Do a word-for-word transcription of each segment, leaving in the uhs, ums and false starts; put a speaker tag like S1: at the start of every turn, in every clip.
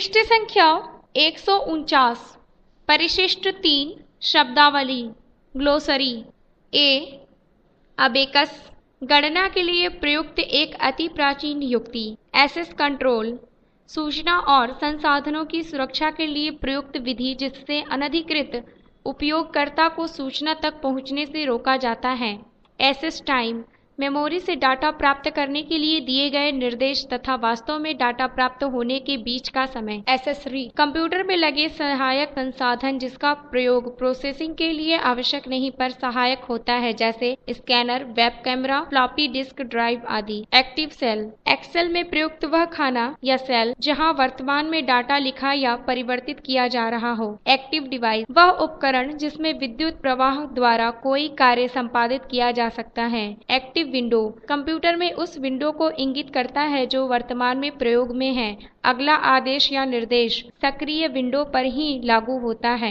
S1: पृष्ठ संख्या एक सौ उनचास। परिशिष्ट तीन शब्दावली ग्लोसरी। ए अबेकस गणना के लिए प्रयुक्त एक अति प्राचीन युक्ति। एक्सेस कंट्रोल सूचना और संसाधनों की सुरक्षा के लिए प्रयुक्त विधि जिससे अनधिकृत उपयोगकर्ता को सूचना तक पहुंचने से रोका जाता है। एक्सेस टाइम मेमोरी से डाटा प्राप्त करने के लिए दिए गए निर्देश तथा वास्तव में डाटा प्राप्त होने के बीच का समय। एक्सेसरी कंप्यूटर में लगे सहायक संसाधन जिसका प्रयोग प्रोसेसिंग के लिए आवश्यक नहीं पर सहायक होता है, जैसे scanner, web camera, floppy disk drive आदि। एक्टिव सेल एक्सेल में प्रयुक्त वह खाना या सेल जहां वर्तमान में डाटा लिखा या परिवर्तित किया जा रहा हो। एक्टिव डिवाइस वह उपकरण जिसमें विद्युत प्रवाह द्वारा कोई कार्य संपादित किया जा सकता है। एक्टिव विंडो कंप्यूटर में उस विंडो को इंगित करता है जो वर्तमान में प्रयोग में है। अगला आदेश या निर्देश सक्रिय विंडो पर ही लागू होता है।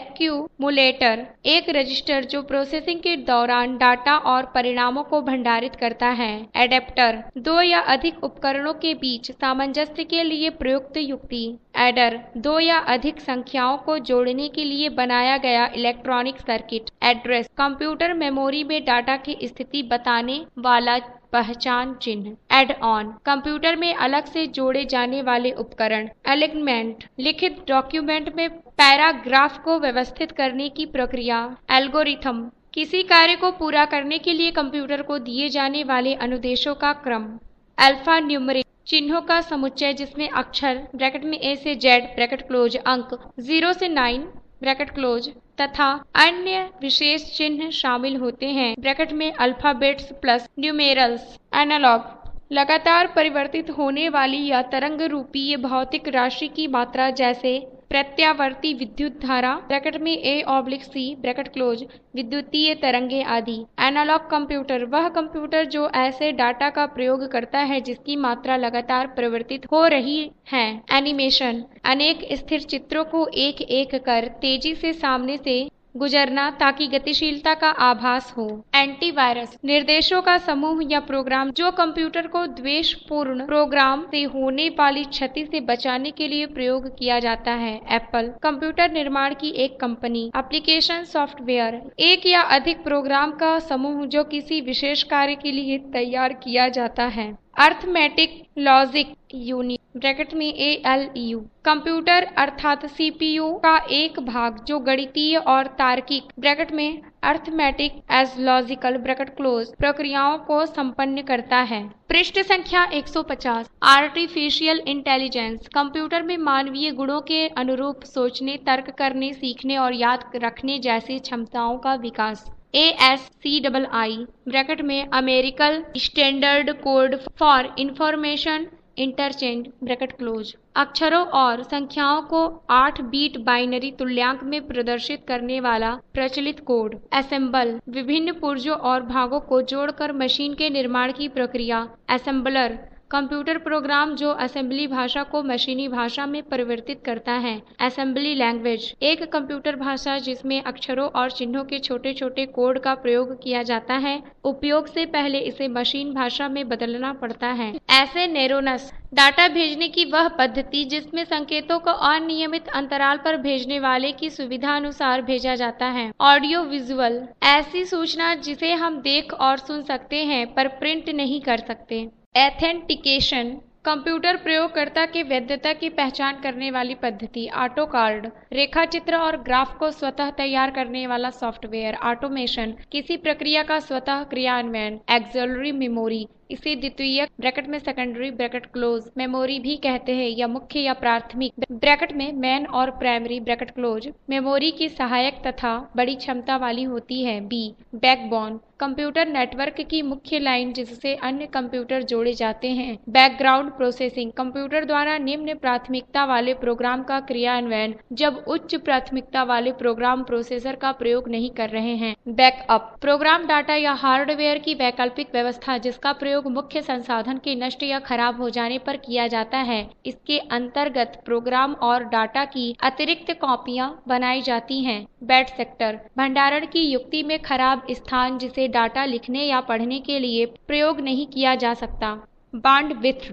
S1: एक्यूमुलेटर एक रजिस्टर जो प्रोसेसिंग के दौरान डाटा और परिणामों को भंडारित करता है। एडेप्टर दो या अधिक उपकरणों के बीच सामंजस्य के लिए प्रयुक्त युक्ति। एडर दो या अधिक संख्याओं को जोड़ने के लिए बनाया गया electronic circuit. Address computer memory में डाटा की स्थिति बताने वाला पहचान चिन्ह। एड ऑन कंप्यूटर में अलग से जोड़े जाने वाले उपकरण। एलिग्नमेंट लिखित डॉक्यूमेंट में पैराग्राफ को व्यवस्थित करने की प्रक्रिया। एल्गोरिथम किसी कार्य को पूरा करने के लिए कंप्यूटर को दिए जाने वाले अनुदेशों का क्रम। अल्फा न्यूमरिक चिन्हों का समुच्चय जिसमें अक्षर ब्रैकेट में ए से जेड ब्रैकेट क्लोज, अंक जीरो से नाइन ब्रैकेट क्लोज तथा अन्य विशेष चिन्ह शामिल होते हैं ब्रैकेट में अल्फाबेट्स प्लस न्यूमेरल्स। एनालॉग लगातार परिवर्तित होने वाली या तरंग रूपी भौतिक राशि की मात्रा, जैसे प्रत्यावर्ती विद्युत धारा ब्रैकेट में A oblique C bracket close, विद्युतीय तरंगे आदि। एनालॉग कंप्यूटर वह कंप्यूटर जो ऐसे डाटा का प्रयोग करता है जिसकी मात्रा लगातार परिवर्तित हो रही है। एनिमेशन अनेक स्थिर चित्रों को एक एक कर तेजी से सामने से गुजरना ताकि गतिशीलता का आभास हो। एंटीवायरस निर्देशों का समूह या प्रोग्राम जो कंप्यूटर को द्वेषपूर्ण प्रोग्राम से होने वाली क्षति से बचाने के लिए प्रयोग किया जाता है। एप्पल कंप्यूटर निर्माण की एक कंपनी। एप्लीकेशन सॉफ्टवेयर एक या अधिक प्रोग्राम का समूह जो किसी विशेष कार्य के लिए तैयार किया जाता है। अर्थमेटिक लॉजिक यूनिट ब्रैकेट में ए एल यू कंप्यूटर अर्थात सीपीयू का एक भाग जो गणितीय और तार्किक ब्रैकेट में अर्थमेटिक एज लॉजिकल ब्रैकेट क्लोज प्रक्रियाओं को संपन्न करता है। पृष्ठ संख्या एक सौ पचास। आर्टिफिशियल इंटेलिजेंस कंप्यूटर में मानवीय गुणों के अनुरूप सोचने, तर्क करने, सीखने और याद रखने जैसी क्षमताओं का विकास। A S C double I bracket में American standard code for information interchange bracket close अक्षरों और संख्याओं को आठ बीट बाइनरी तुल्यांक में प्रदर्शित करने वाला प्रचलित कोड। असेंबल विभिन्न पुर्जों और भागों को जोड़कर मशीन के निर्माण की प्रक्रिया। असेंबलर कंप्यूटर प्रोग्राम जो असेंबली भाषा को मशीनी भाषा में परिवर्तित करता है। असेंबली लैंग्वेज एक कंप्यूटर भाषा जिसमें अक्षरों और चिन्हों के छोटे छोटे कोड का प्रयोग किया जाता है। उपयोग से पहले इसे मशीन भाषा में बदलना पड़ता है। ऐसे न्यूरोनस डाटा भेजने की वह पद्धति जिसमें संकेतों को अनियमित अंतराल पर भेजने वाले की सुविधा अनुसार भेजा जाता है। ऑडियो विजुअल ऐसी सूचना जिसे हम देख और सुन सकते हैं पर प्रिंट नहीं कर सकते। एथेंटिकेशन कंप्यूटर प्रयोगकर्ता के वैधता की पहचान करने वाली पद्धति। ऑटो कार्ड रेखाचित्र और ग्राफ को स्वतः तैयार करने वाला सॉफ्टवेयर। ऑटोमेशन किसी प्रक्रिया का स्वतः क्रियान्वयन। एक्सिलरी मेमोरी इसे द्वितीयक ब्रैकेट में सेकेंडरी ब्रैकेट क्लोज मेमोरी भी कहते हैं या मुख्य या प्राथमिक ब्रैकेट में मेन और प्राइमरी ब्रैकेट क्लोज मेमोरी की सहायक तथा बड़ी क्षमता वाली होती है। बी बैकबोन कंप्यूटर नेटवर्क की मुख्य लाइन जिससे अन्य कंप्यूटर जोड़े जाते हैं। बैकग्राउंड प्रोसेसिंग कंप्यूटर द्वारा निम्न प्राथमिकता वाले प्रोग्राम का क्रियान्वयन जब उच्च प्राथमिकता वाले प्रोग्राम प्रोसेसर का प्रयोग नहीं कर रहे हैं। बैकअप प्रोग्राम डाटा या हार्डवेयर की वैकल्पिक व्यवस्था जिसका प्रयोग मुख्य संसाधन के नष्ट या खराब हो जाने पर किया जाता है। इसके अंतर्गत प्रोग्राम और डाटा की अतिरिक्त कॉपियां बनाई जाती हैं। बैड सेक्टर भंडारण की युक्ति में खराब स्थान जिसे डाटा लिखने या पढ़ने के लिए प्रयोग नहीं किया जा सकता। बैंडविड्थ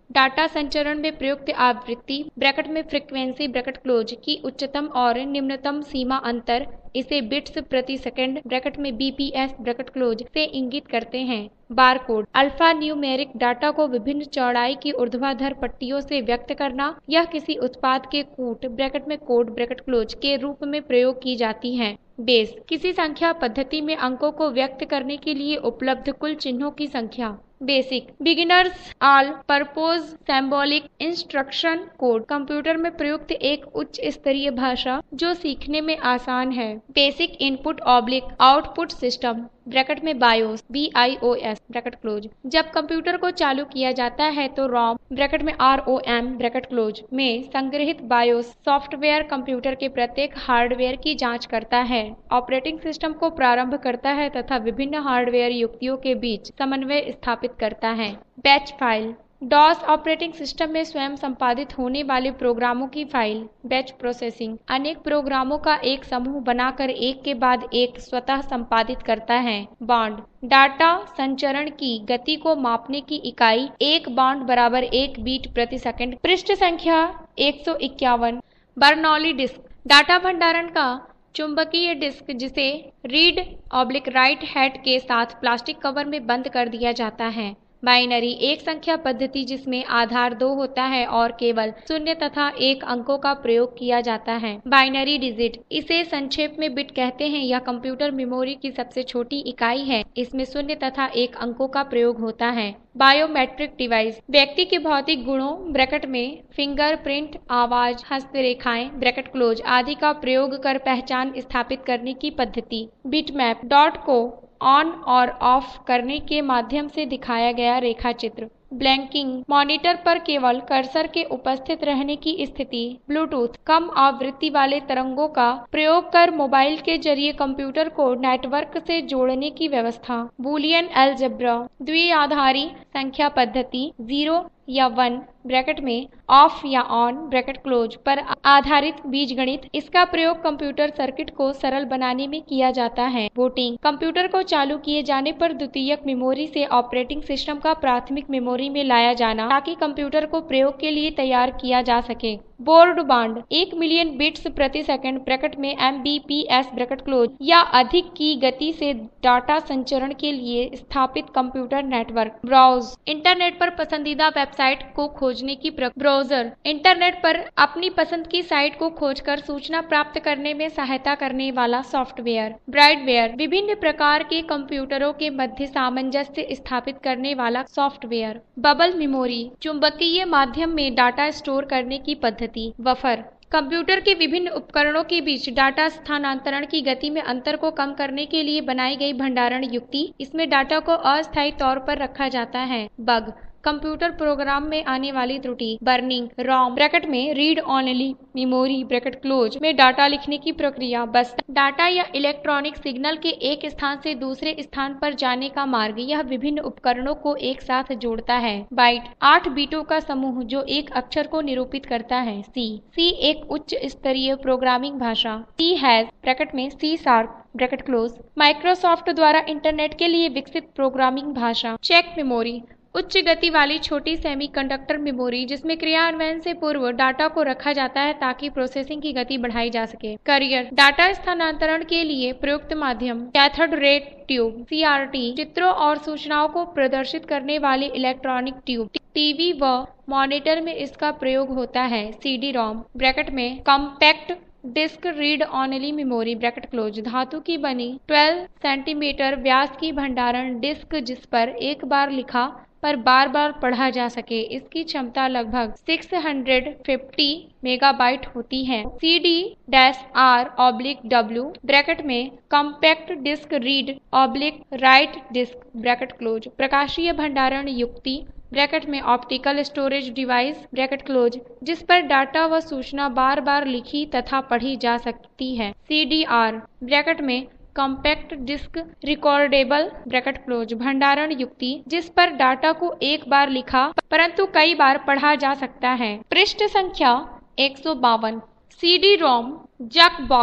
S1: डाटा संचरण में प्रयुक्त आवृत्ति ब्रैकेट में फ्रीक्वेंसी ब्रैकेट क्लोज की उच्चतम और निम्नतम सीमा अंतर इसे बिट्स प्रति सेकंड ब्रैकेट में बीपीएस ब्रैकेट क्लोज से इंगित करते हैं। बारकोड अल्फा न्यूमेरिक डाटा को विभिन्न चौड़ाई की ऊर्ध्वाधर पट्टियों से व्यक्त करना, यह किसी उत्पाद के कूट ब्रैकेट में कोड ब्रैकेट क्लोज के रूप में प्रयोग की जाती है। बेस किसी संख्या पद्धति में अंकों को व्यक्त करने के लिए उपलब्ध कुल चिन्हों की संख्या। BASIC beginners all purpose symbolic instruction code computer में प्रयुक्त एक उच्च स्तरीय भाषा जो सीखने में आसान है। Basic input oblique output system bracket में BIOS B I O S bracket close जब कंप्यूटर को चालू किया जाता है तो रोम ब्रैकेट में R O M bracket close में संग्रहित बायोस सॉफ्टवेयर कंप्यूटर के प्रत्येक हार्डवेयर की जांच करता है, ऑपरेटिंग सिस्टम को प्रारंभ करता है तथा विभिन्न हार्डवेयर युक्तियों के बीच समन्वय स्थापित करता है। Batch file DOS operating system में स्वयं संपादित होने वाले प्रोग्रामों की फाइल। बैच प्रोसेसिंग अनेक प्रोग्रामों का एक समूह बनाकर एक के बाद एक स्वतः संपादित करता है। बाउंड डाटा संचरण की गति को मापने की इकाई एक बाउंड बराबर एक बीट प्रति सेकंड। पृष्ठ संख्या एक सौ इक्यावन। बर्नौली डिस्क डाटा भंडारण का चुंबकीय डिस्क जिसे रीड ऑब्लिक राइट हेड के साथ प्लास्टिक कवर में बंद कर दिया जाता है। बाइनरी एक संख्या पद्धति जिसमें आधार दो होता है और केवल शून्य तथा एक अंकों का प्रयोग किया जाता है। बाइनरी डिजिट इसे संक्षेप में बिट कहते हैं। यह कंप्यूटर मेमोरी की सबसे छोटी इकाई है। इसमें शून्य तथा एक अंकों का प्रयोग होता है। बायोमेट्रिक डिवाइस व्यक्ति के भौतिक गुणों ब्रैकेट में फिंगरप्रिंट, आवाज, हस्तरेखाएं ब्रैकेट क्लोज आदि का प्रयोग कर पहचान स्थापित करने की पद्धति। बिटमैप डॉट को ऑन और ऑफ करने के माध्यम से दिखाया गया रेखा चित्र। ब्लैंकिंग मॉनिटर पर केवल कर्सर के उपस्थित रहने की स्थिति। ब्लूटूथ कम आवृत्ति वाले तरंगों का प्रयोग कर मोबाइल के जरिए कंप्यूटर को नेटवर्क से जोड़ने की व्यवस्था। बूलियन अलजेब्रा द्विआधारी संख्या पद्धति जीरो या वन ब्रैकेट में ऑफ या ऑन ब्रैकेट क्लोज पर आधारित बीजगणित। इसका प्रयोग कंप्यूटर सर्किट को सरल बनाने में किया जाता है। बूटिंग कंप्यूटर को चालू किए जाने पर द्वितीयक मेमोरी से ऑपरेटिंग सिस्टम का प्राथमिक मेमोरी में लाया जाना ताकि कंप्यूटर को प्रयोग के लिए तैयार किया जा सके। बोर्ड बांड एक मिलियन बिट्स प्रति सेकंड ब्रैकेट में M B P S bracket close या अधिक की गति से डाटा संचरण के लिए स्थापित कंप्यूटर नेटवर्क। ब्राउज इंटरनेट पर पसंदीदा वेबसाइट को खोजने की प्रक्रिया। ब्राउजर इंटरनेट पर अपनी पसंद की साइट को खोजकर सूचना प्राप्त करने में सहायता करने वाला सॉफ्टवेयर। ब्राइटवेयर विभिन्न प्रकार के कंप्यूटरों के मध्य सामंजस्य स्थापित करने वाला सॉफ्टवेयर। बबल मेमोरी चुंबकीय माध्यम में डाटा स्टोर करने की पद्धति। बफर कंप्यूटर के विभिन्न उपकरणों के बीच डाटा स्थानांतरण की गति में अंतर को कम करने के लिए बनाई गई भंडारण युक्ति। इसमें डाटा को अस्थायी तौर पर रखा जाता है। बग कंप्यूटर प्रोग्राम में आने वाली त्रुटि। बर्निंग रोम ब्रैकेट में read only memory bracket close में डाटा लिखने की प्रक्रिया। बस डाटा या इलेक्ट्रॉनिक सिग्नल के एक स्थान से दूसरे स्थान पर जाने का मार्ग। यह विभिन्न उपकरणों को एक साथ जोड़ता है। बाइट आठ बीटों का समूह जो एक अक्षर को निरूपित करता है। सी सी एक उच्च स्तरीय प्रोग्रामिंग भाषा। सी हैज ब्रैकेट में C sharp bracket close Microsoft द्वारा इंटरनेट के लिए विकसित प्रोग्रामिंग भाषा। चेक मेमोरी उच्च गति वाली छोटी सेमीकंडक्टर मेमोरी जिसमें क्रियान्वयन से पूर्व डाटा को रखा जाता है ताकि प्रोसेसिंग की गति बढ़ाई जा सके। कैरियर डाटा स्थानांतरण के लिए प्रयुक्त माध्यम। Cathode ray tube C R T चित्रों और सूचनाओं को प्रदर्शित करने वाले इलेक्ट्रॉनिक ट्यूब। टीवी व मॉनिटर में इसका प्रयोग होता है। सी डी रोम ब्रैकेट में compact disc read only memory bracket close धातु की बनी बारह सेंटीमीटर व्यास की भंडारण डिस्क जिस पर एक बार लिखा पर बार बार पढ़ा जा सके। इसकी क्षमता लगभग छह सौ पचास मेगाबाइट होती है। C D dash R oblique W bracket में compact disc read oblique write disk bracket close प्रकाशीय भंडारण युक्ति ब्रैकेट में optical storage device bracket close जिस पर डाटा व सूचना बार बार लिखी तथा पढ़ी जा सकती है। सी डी आर ब्रैकेट में compact disc recordable bracket close भंडारण युक्ति जिस पर डाटा को एक बार लिखा परंतु कई बार पढ़ा जा सकता है। पृष्ठ संख्या एक सौ बावन। C D ROM jukebox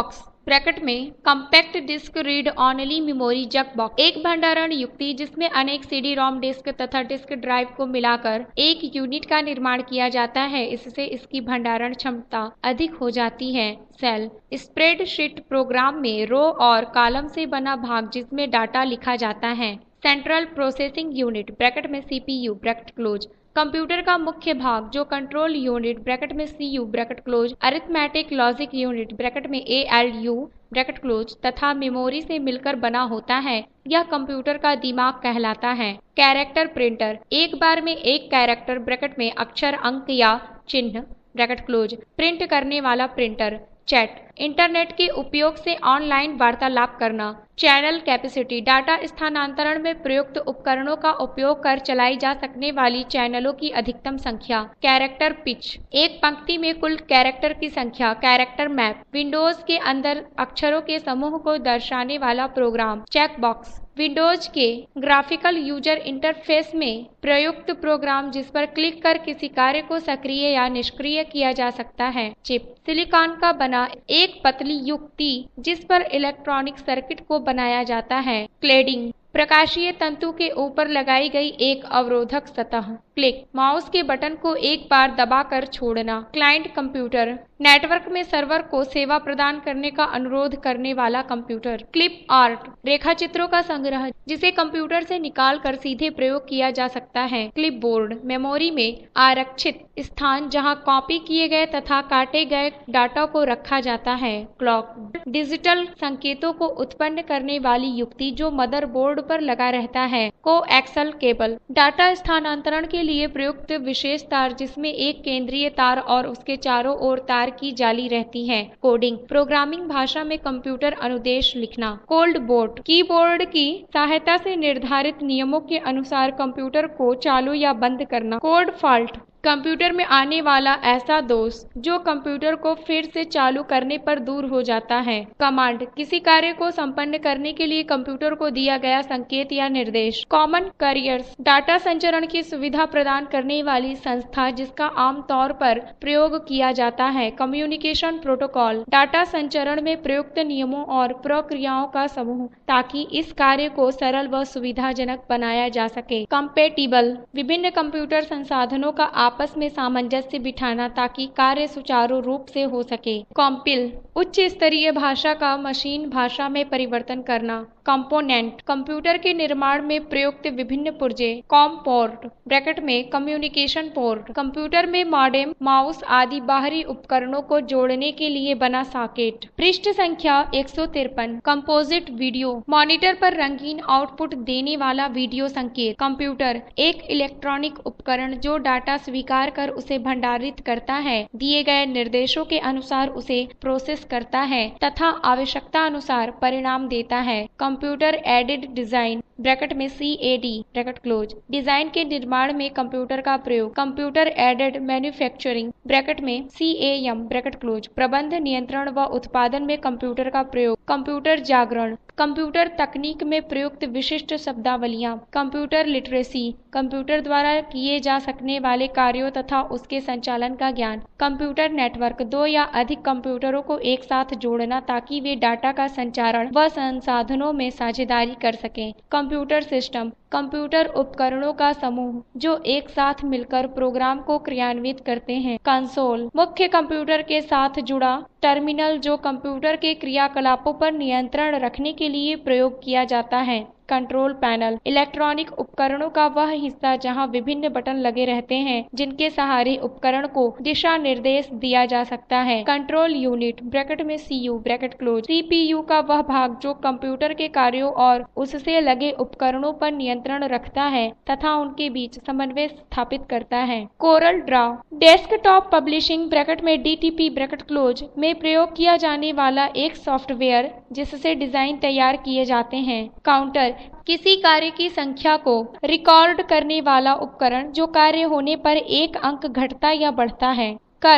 S1: bracket में compact disc read only memory jukebox, एक भंडारण युक्ति जिसमें अनेक सीडी रोम डिस्क तथा डिस्क ड्राइव को मिलाकर एक यूनिट का निर्माण किया जाता है। इससे इसकी भंडारण क्षमता अधिक हो जाती है। सेल स्प्रेडशीट प्रोग्राम में रो और कॉलम से बना भाग जिसमें डाटा लिखा जाता है। सेंट्रल प्रोसेसिंग यूनिट ब्रैकेट में सीपीयू ब्रैकेट क्लोज, कंप्यूटर का मुख्य भाग जो कंट्रोल यूनिट ब्रैकेट में CU bracket close, arithmetic logic unit bracket में एएलयू ब्रैकेट क्लोज तथा मेमोरी से मिलकर बना होता है। यह कंप्यूटर का दिमाग कहलाता है। कैरेक्टर प्रिंटर, एक बार में एक कैरेक्टर ब्रैकेट में अक्षर, अंक या चिन्ह ब्रैकेट क्लोज प्रिंट करने वाला प्रिंटर। चैट, इंटरनेट के उपयोग से ऑनलाइन वार्तालाप करना। चैनल कैपेसिटी, डाटा स्थानांतरण में प्रयुक्त उपकरणों का उपयोग कर चलाई जा सकने वाली चैनलों की अधिकतम संख्या। कैरेक्टर पिच, एक पंक्ति में कुल कैरेक्टर की संख्या। कैरेक्टर मैप, विंडोज के अंदर अक्षरों के समूह को दर्शाने वाला प्रोग्राम। चेक बॉक्स, विंडोज के ग्राफिकल यूजर इंटरफेस में प्रयुक्त प्रोग्राम जिस पर क्लिक कर किसी कार्य को सक्रिय या निष्क्रिय किया जा सकता है। चिप, सिलिकॉन का बना एक पतली युक्ति जिस पर इलेक्ट्रॉनिक सर्किट को बनाया जाता है। क्लेडिंग, प्रकाशीय तंतु के ऊपर लगाई गई एक अवरोधक सतह। क्लिक, माउस के बटन को एक बार दबाकर छोड़ना। क्लाइंट कंप्यूटर, नेटवर्क में सर्वर को सेवा प्रदान करने का अनुरोध करने वाला कंप्यूटर। क्लिप आर्ट, रेखा चित्रों का संग्रह जिसे कंप्यूटर से निकाल कर सीधे प्रयोग किया जा सकता है। क्लिप बोर्ड, मेमोरी में आरक्षित स्थान जहां कॉपी किए गए तथा काटे गए डाटा को रखा जाता है। क्लॉक, डिजिटल संकेतों को उत्पन्न करने वाली युक्ति जो मदरबोर्ड पर लगा रहता है। कोएक्सल केबल, डाटा स्थानांतरण के लिए प्रयुक्त विशेष तार जिसमें एक केंद्रीय तार और उसके चारों ओर तार की जाली रहती है। कोडिंग, प्रोग्रामिंग भाषा में कंप्यूटर अनुदेश लिखना। कोल्ड बोट, कीबोर्ड की सहायता से निर्धारित नियमों के अनुसार कंप्यूटर को चालू या बंद करना। कोड फॉल्ट, कंप्यूटर में आने वाला ऐसा दोष जो कंप्यूटर को फिर से चालू करने पर दूर हो जाता है। कमांड, किसी कार्य को संपन्न करने के लिए कंप्यूटर को दिया गया संकेत या निर्देश। कॉमन कैरियर्स, डाटा संचरण की सुविधा प्रदान करने वाली संस्था जिसका आमतौर पर प्रयोग किया जाता है। कम्युनिकेशन प्रोटोकॉल, डाटा संचरण में प्रयुक्त नियमों और प्रक्रियाओं का समूह ताकि इस कार्य को सरल व सुविधाजनक बनाया जा सके। कंपैटिबल, विभिन्न कंप्यूटर संसाधनों का आपस में सामंजस्य बिठाना ताकि कार्य सुचारू रूप से हो सके। कॉम्पिल, उच्च स्तरीय भाषा का मशीन भाषा में परिवर्तन करना। कंपोनेंट, कंप्यूटर के निर्माण में प्रयुक्त विभिन्न पुर्जे। कॉम पोर्ट ब्रैकेट में कम्युनिकेशन पोर्ट, कंप्यूटर में मॉडेम, माउस आदि बाहरी उपकरणों को जोड़ने के लिए बना सॉकेट। पृष्ठ संख्या एक सौ तिरपन। कंपोजिट वीडियो, मॉनिटर पर रंगीन आउटपुट देने वाला वीडियो संकेत। कंप्यूटर, एक इलेक्ट्रॉनिक उपकरण जो डाटा स्वीकार कर उसे भंडारित करता है, दिए गए निर्देशों के अनुसार उसे प्रोसेस करता है तथा आवश्यकता अनुसार परिणाम देता है। कंप्यूटर एडेड डिजाइन ब्रैकेट में C A D bracket close, design के निर्माण में कंप्यूटर का प्रयोग। कंप्यूटर एडेड मैन्युफैक्चरिंग ब्रैकेट में C A M bracket close, प्रबंध नियंत्रण व उत्पादन में कंप्यूटर का प्रयोग। कंप्यूटर जागरण, कंप्यूटर तकनीक में प्रयुक्त विशिष्ट शब्दावलियां। कंप्यूटर लिटरेसी, कंप्यूटर द्वारा किए जा सकने वाले कार्यों तथा उसके संचालन का ज्ञान। कंप्यूटर नेटवर्क, दो या अधिक कंप्यूटरों को एक साथ जोड़ना ताकि वे डाटा का संचारण व संसाधनों में साझेदारी कर सकें। कंप्यूटर सिस्टम, कंप्यूटर उपकरणों का समूह जो एक साथ मिलकर प्रोग्राम को क्रियान्वित करते हैं। कंसोल, मुख्य कंप्यूटर के साथ जुड़ा टर्मिनल जो कंप्यूटर के क्रियाकलापों पर नियंत्रण रखने के लिए प्रयोग किया जाता है। कंट्रोल पैनल, इलेक्ट्रॉनिक उपकरणों का वह हिस्सा जहां विभिन्न बटन लगे रहते हैं जिनके सहारे उपकरण को दिशा निर्देश दिया जा सकता है। कंट्रोल यूनिट ब्रैकेट में सीयू ब्रैकेट क्लोज, सीपीयू का वह भाग जो कंप्यूटर के कार्यों और उससे लगे उपकरणों पर नियंत्रण रखता है तथा उनके बीच समन्वय स्थापित करता है। Corel draw, desktop publishing bracket में डीटीपी ब्रैकेट क्लोज में प्रयोग किया जाने वाला एक सॉफ्टवेयर जिससे डिजाइन तैयार किए जाते हैं। काउंटर, किसी कार्य की संख्या को रिकॉर्ड करने वाला उपकरण जो कार्य होने पर एक अंक घटता या बढ़ता है। कर्स,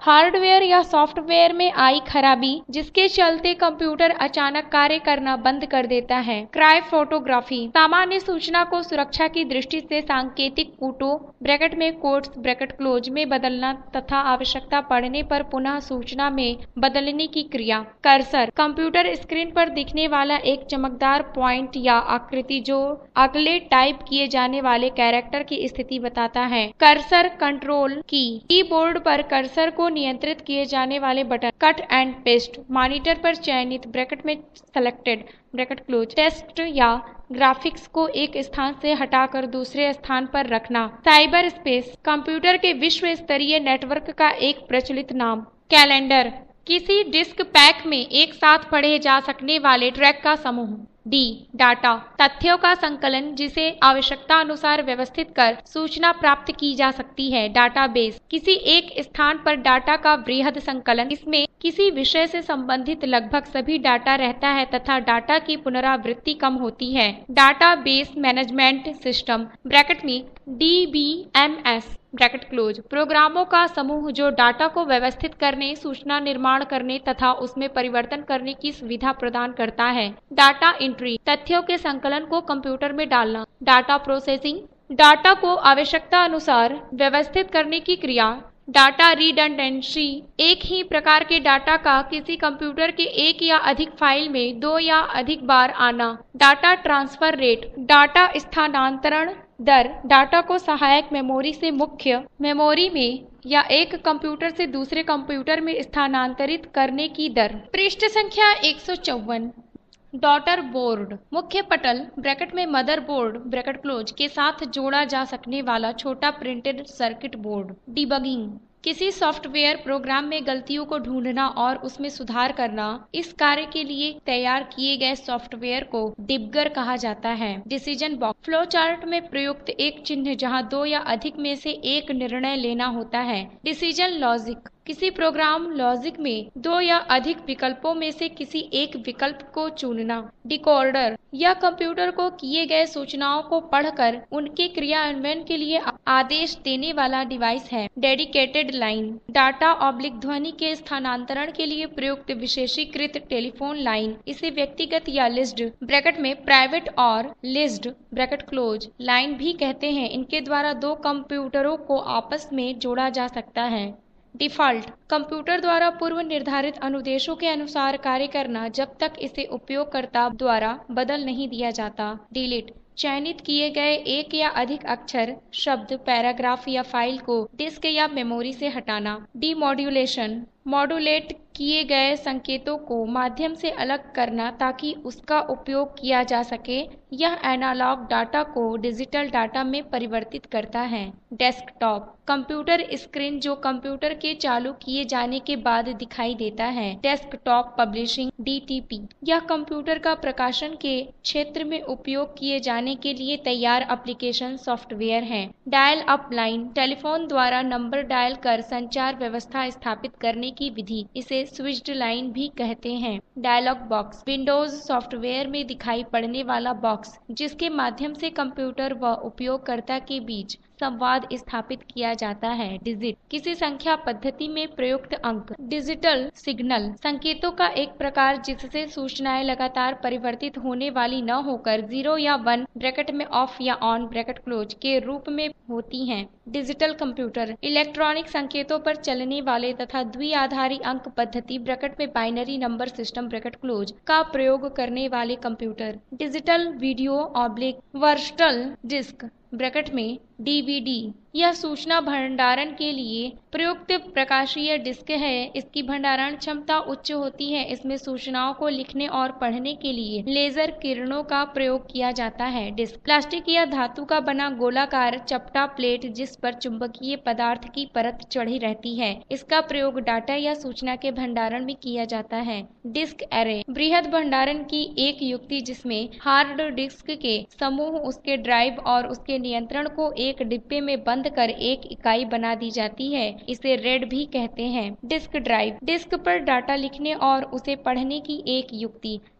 S1: हार्डवेयर या सॉफ्टवेयर में आई खराबी जिसके चलते कंप्यूटर अचानक कार्य करना बंद कर देता है। क्रायोफोटोग्राफी सामान्य सूचना को सुरक्षा की दृष्टि से सांकेतिक कूटों ब्रैकेट में कोट्स ब्रैकेट क्लोज में बदलना तथा आवश्यकता पड़ने पर पुनः सूचना में बदलने की क्रिया। कर्सर कंप्यूटर स्क्रीन पर दिखने वाला एक चमकदार पॉइंट या आकृति जो अगले टाइप किए जाने वाले कैरेक्टर की स्थिति बताता है। कर्सर कंट्रोल की कीबोर्ड पर कर्सर को नियंत्रित किए जाने वाले button. Cut and paste monitor पर चयनित ब्रैकेट में सेलेक्टेड ब्रैकेट क्लोज टेक्स्ट या ग्राफिक्स को एक स्थान से हटाकर दूसरे स्थान पर रखना। साइबर स्पेस कंप्यूटर के विश्व स्तरीय नेटवर्क का एक प्रचलित नाम। कैलेंडर किसी डिस्क पैक में एक साथ पढ़े जा सकने वाले ट्रैक का समूह। डी डाटा तथ्यों का संकलन जिसे आवश्यकता अनुसार व्यवस्थित कर सूचना प्राप्त की जा सकती है। डाटाबेस किसी एक स्थान पर डाटा का वृहद संकलन। इसमें किसी विषय से संबंधित लगभग सभी डाटा रहता है तथा डाटा की पुनरावृत्ति कम होती है। डाटाबेस मैनेजमेंट सिस्टम ब्रैकेट में D B M S bracket close प्रोग्रामों का समूह जो डाटा को व्यवस्थित करने, सूचना निर्माण करने तथा उसमें परिवर्तन करने की सुविधा प्रदान करता है। डाटा एंट्री तथ्यों के संकलन को कंप्यूटर में डालना। डाटा प्रोसेसिंग डाटा को आवश्यकता अनुसार व्यवस्थित करने की क्रिया। डाटा रिडंडेंसी एक ही प्रकार के डाटा का किसी कंप्यूटर के एक या अधिक फाइल में दो या अधिक बार आना। डाटा ट्रांसफर रेट डाटा स्थानांतरण दर डाटा को सहायक मेमोरी से मुख्य मेमोरी में या एक कंप्यूटर से दूसरे कंप्यूटर में स्थानांतरित करने की दर। पृष्ठ संख्या एक सौ चौवन डॉटर बोर्ड मुख्य पटल ब्रैकेट में मदर बोर्ड ब्रैकेट क्लोज के साथ जोड़ा जा सकने वाला छोटा प्रिंटेड सर्किट बोर्ड। डिबगिंग किसी सॉफ्टवेयर प्रोग्राम में गलतियों को ढूंढना और उसमें सुधार करना। इस कार्य के लिए तैयार किए गए सॉफ्टवेयर को डिबगर कहा जाता है। डिसीजन बॉक्स फ्लो चार्ट में प्रयुक्त एक चिन्ह जहां दो या अधिक में से एक निर्णय लेना होता है। डिसीजन लॉजिक किसी प्रोग्राम लॉजिक में दो या अधिक विकल्पों में से किसी एक विकल्प को चुनना। डिकोडर यह कंप्यूटर को किए गए सूचनाओं को पढ़कर उनके क्रियान्वयन के लिए आदेश देने वाला डिवाइस है। डेडिकेटेड लाइन डाटा ऑब्लिक ध्वनि के स्थानांतरण के लिए प्रयुक्त विशेषीकृत टेलीफोन लाइन। इसे व्यक्तिगत या लिस्ड ब्रैकेट में प्राइवेट और लिस्ड ब्रैकेट क्लोज लाइन भी कहते हैं। इनके द्वारा दो कंप्यूटरों को आपस में जोड़ा जा सकता है। डिफ़ॉल्ट कंप्यूटर द्वारा पूर्व निर्धारित अनुदेशों के अनुसार कार्य करना जब तक इसे उपयोगकर्ता द्वारा बदल नहीं दिया जाता। डिलीट चयनित किए गए एक या अधिक अक्षर, शब्द, पैराग्राफ या फाइल को डिस्क या मेमोरी से हटाना। डीमॉड्यूलेशन मॉड्यूलेट किए गए संकेतों को माध्यम से अलग करना ताकि उसका उपयोग किया जा सके। यह एनालॉग डाटा को डिजिटल डाटा में परिवर्तित करता है। डेस्कटॉप कंप्यूटर स्क्रीन जो कंप्यूटर के चालू किए जाने के बाद दिखाई देता है। Desktop publishing D T P यह कंप्यूटर का प्रकाशन के क्षेत्र में उपयोग किए जाने के लिए तैयार एप्लीकेशन सॉफ्टवेयर है। डायल अप लाइन टेलीफोन द्वारा नंबर डायल कर संचार व्यवस्था स्थापित करने की विधि। इसे स्विच्ड लाइन भी कहते हैं। डायलॉग बॉक्स विंडोज सॉफ्टवेयर में दिखाई पड़ने वाला बॉक्स जिसके माध्यम से कंप्यूटर व उपयोगकर्ता के बीच संवाद स्थापित किया जाता है। डिजिट किसी संख्या पद्धति में प्रयुक्त अंक। डिजिटल सिग्नल संकेतों का एक प्रकार जिससे सूचनाएं लगातार परिवर्तित होने वाली न होकर जीरो या वन ब्रैकेट में ऑफ या ऑन ब्रैकेट क्लोज के रूप में होती हैं। डिजिटल कंप्यूटर इलेक्ट्रॉनिक संकेतों पर चलने वाले तथा द्विआधारी अंक पद्धति ब्रैकेट में binary number system bracket close का प्रयोग करने वाले computer. Digital video oblique virtual disc bracket में डी वी डी यह सूचना भंडारण के लिए प्रयुक्त प्रकाशीय डिस्क है। इसकी भंडारण क्षमता उच्च होती है। इसमें सूचनाओं को लिखने और पढ़ने के लिए लेजर किरणों का प्रयोग किया जाता है। डिस्क प्लास्टिक या धातु का बना गोलाकार चपटा प्लेट जिस पर चुंबकीय पदार्थ की परत चढ़ी रहती है। इसका प्रयोग डाटा या सूचना के भंडारण में किया जाता है। डिस्क एरे बृहद भंडारण की एक युक्ति जिसमें हार्ड डिस्क के समूह, उसके ड्राइव और उसके नियंत्रण को एक डिब्बे में बंद कर एक इकाई बना दी जाती है। इसे रेड भी कहते हैं। डिस्क ड्राइव डिस्क पर डाटा लिखने और उसे पढ़ने की एक युक्ति।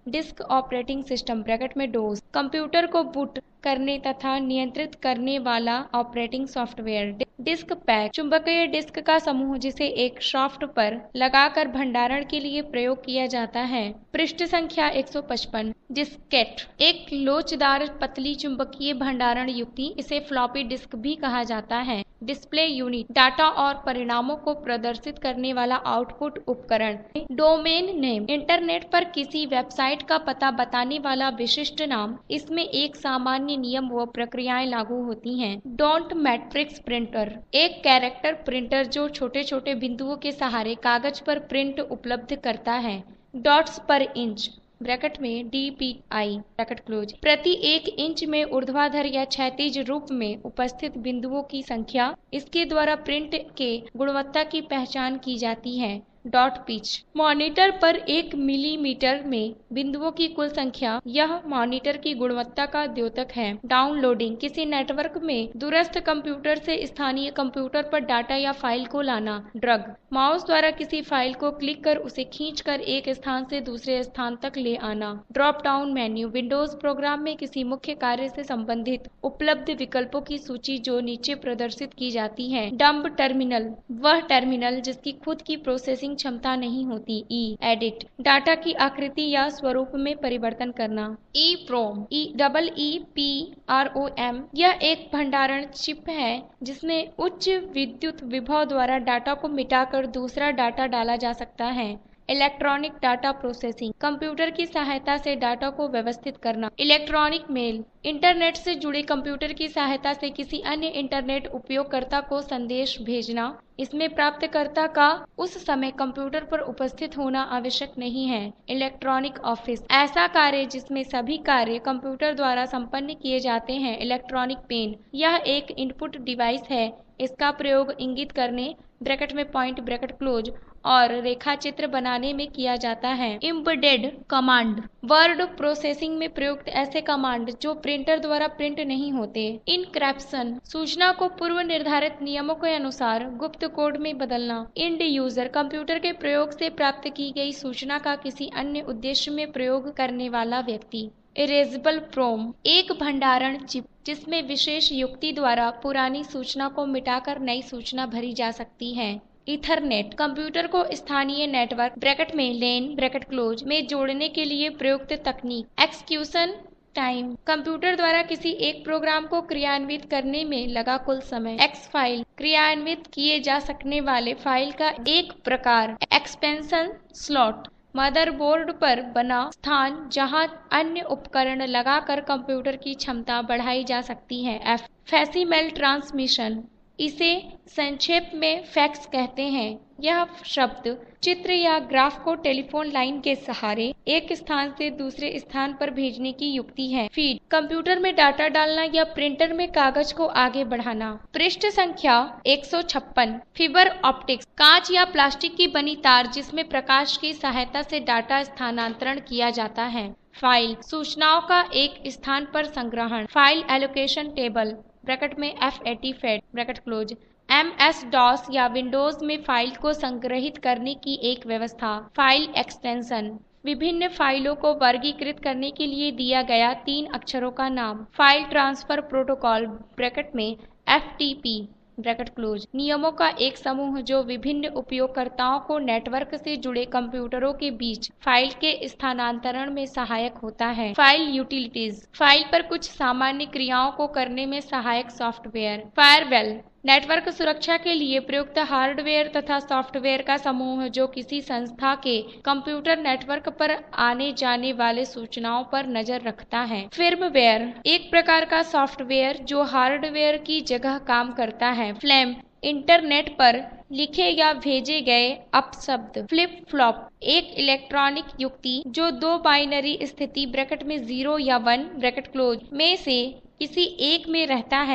S1: डिस्क ऑपरेटिंग सिस्टम ब्रैकेट में डोस, कंप्यूटर को बूट करने तथा नियंत्रित करने वाला ऑपरेटिंग सॉफ्टवेयर। डिस्क पैक, चुंबकीय डिस्क का समूह जिसे एक शाफ्ट पर लगाकर भंडारण के लिए प्रयोग किया जाता है। पृष्ठ संख्या एक सौ पचपन। डिस्केट, एक लोचदार पतली चुंबकीय भंडारण युक्ति, इसे फ्लॉपी डिस्क भी कहा जाता है। डिस्प्ले यूनिट, डाटा और परिणामों को प्रदर्शित करने वाला आउटपुट उपकरण। डोमेन नेम, इंटरनेट पर किसी वेबसाइट का पता बताने वाला विशिष्ट नाम। इसमें एक सामान्य नियम व प्रक्रियाएं लागू होती हैं। डॉट मैट्रिक्स प्रिंटर, एक कैरेक्टर प्रिंटर जो छोटे छोटे बिंदुओं के सहारे कागज पर प्रिंट उपलब्ध करता है। डॉट्स पर इंच ब्रैकेट में D P I bracket close, प्रति एक इंच में ऊर्ध्वाधर या क्षैतिज रूप में उपस्थित बिंदुओं की संख्या। इसके द्वारा प्रिंट के गुणवत्ता की पहचान की जाती है। डॉट पिच, मॉनिटर पर एक मिलीमीटर में बिंदुओं की कुल संख्या। यह मॉनिटर की गुणवत्ता का द्योतक है। डाउनलोडिंग, किसी नेटवर्क में दूरस्थ कंप्यूटर से स्थानीय कंप्यूटर पर डाटा या फाइल को लाना। ड्रग, माउस द्वारा किसी फाइल को क्लिक कर उसे खींचकर एक स्थान से दूसरे स्थान तक ले आना। Drop down menu, Windows program में किसी मुख्य कार्य से संबंधित उपलब्ध विकल्पों की सूची जो नीचे प्रदर्शित की जाती है। डंब टर्मिनल, वह टर्मिनल जिसकी खुद की प्रोसेसिंग क्षमता नहीं होती। ई एडिट, डाटा की आकृति या स्वरूप में परिवर्तन करना। E PROM, E double E P R O M, यह एक भंडारण चिप है जिसमें उच्च विद्युत विभव द्वारा डाटा को मिटाकर दूसरा डाटा डाला जा सकता है। इलेक्ट्रॉनिक डाटा प्रोसेसिंग, कंप्यूटर की सहायता से डाटा को व्यवस्थित करना। इलेक्ट्रॉनिक मेल, इंटरनेट से जुड़े कंप्यूटर की सहायता से किसी अन्य इंटरनेट उपयोगकर्ता को संदेश भेजना। इसमें प्राप्तकर्ता का उस समय कंप्यूटर पर उपस्थित होना आवश्यक नहीं है। इलेक्ट्रॉनिक ऑफिस, ऐसा कार्य जिसमें सभी कार्य कंप्यूटर द्वारा संपन्न किए जाते हैं। इलेक्ट्रॉनिक पेन, यह एक इनपुट डिवाइस है। इसका प्रयोग इंगित करने ब्रैकेट में पॉइंट ब्रैकेट क्लोज और रेखा चित्र बनाने में किया जाता है। एम्बेडेड कमांड, वर्ड प्रोसेसिंग में प्रयुक्त ऐसे कमांड जो प्रिंटर द्वारा प्रिंट नहीं होते। इनक्रिप्शन, सूचना को पूर्व निर्धारित नियमों के अनुसार गुप्त कोड में बदलना। इंड यूजर, कंप्यूटर के प्रयोग से प्राप्त की गई सूचना का किसी अन्य उद्देश्य में प्रयोग करने वाला व्यक्ति। इरेजेबल प्रोम, एक भंडारण चिप जिसमें विशेष युक्ति द्वारा पुरानी सूचना को मिटाकर नई सूचना भरी जा सकती है। ईथरनेट, कंप्यूटर को स्थानीय नेटवर्क ब्रैकेट में लेन ब्रैकेट क्लोज में जोड़ने के लिए प्रयुक्त तकनीक। एक्सक्यूशन टाइम, कंप्यूटर द्वारा किसी एक प्रोग्राम को क्रियान्वित करने में लगा कुल समय। एक्स फाइल, क्रियान्वित किए जा सकने वाले फाइल का एक प्रकार। एक्सपेंशन स्लॉट, मदरबोर्ड पर बना स्थान जहां अन्य उपकरण लगाकर कंप्यूटर की क्षमता बढ़ाई जा सकती है। एफ फैसिमल ट्रांसमिशन, इसे संक्षेप में फैक्स कहते हैं। यह शब्द चित्र या ग्राफ को टेलीफोन लाइन के सहारे एक स्थान से दूसरे स्थान पर भेजने की युक्ति है। फीड, कंप्यूटर में डाटा डालना या प्रिंटर में कागज को आगे बढ़ाना। पृष्ठ संख्या एक सौ छप्पन। फिबर ऑप्टिक्स, कांच या प्लास्टिक की बनी तार जिसमें प्रकाश की सहायता से डाटा स्थानांतरण किया जाता है। फाइल, सूचनाओं का एक स्थान पर संग्रहण। फाइल एलोकेशन टेबल ब्रैकेट में F A T fat bracket close, M S DOS या विंडोज में फाइल को संग्रहित करने की एक व्यवस्था। फाइल एक्सटेंशन, विभिन्न फाइलों को वर्गीकृत करने के लिए दिया गया तीन अक्षरों का नाम। फाइल ट्रांसफर प्रोटोकॉल ब्रैकेट में F T P bracket close, नियमों का एक समूह जो विभिन्न उपयोगकर्ताओं को नेटवर्क से जुड़े कंप्यूटरों के बीच फाइल के स्थानांतरण में सहायक होता है। फाइल यूटिलिटीज, फाइल पर कुछ सामान्य क्रियाओं को करने में सहायक सॉफ्टवेयर। फायरवॉल, नेटवर्क सुरक्षा के लिए प्रयुक्त हार्डवेयर तथा सॉफ्टवेयर का समूह जो किसी संस्था के कंप्यूटर नेटवर्क पर आने जाने वाले सूचनाओं पर नजर रखता है। फर्मवेयर, एक प्रकार का सॉफ्टवेयर जो हार्डवेयर की जगह काम करता है। फ्लैम, इंटरनेट पर लिखे या भेजे गए अपशब्द। फ्लिप फ्लॉप, एक इलेक्ट्रॉनिक युक्ति जो दो बाइनरी स्थिति ब्रैकेट में जीरो या वन ब्रैकेट क्लोज में से किसी एक में रहता है।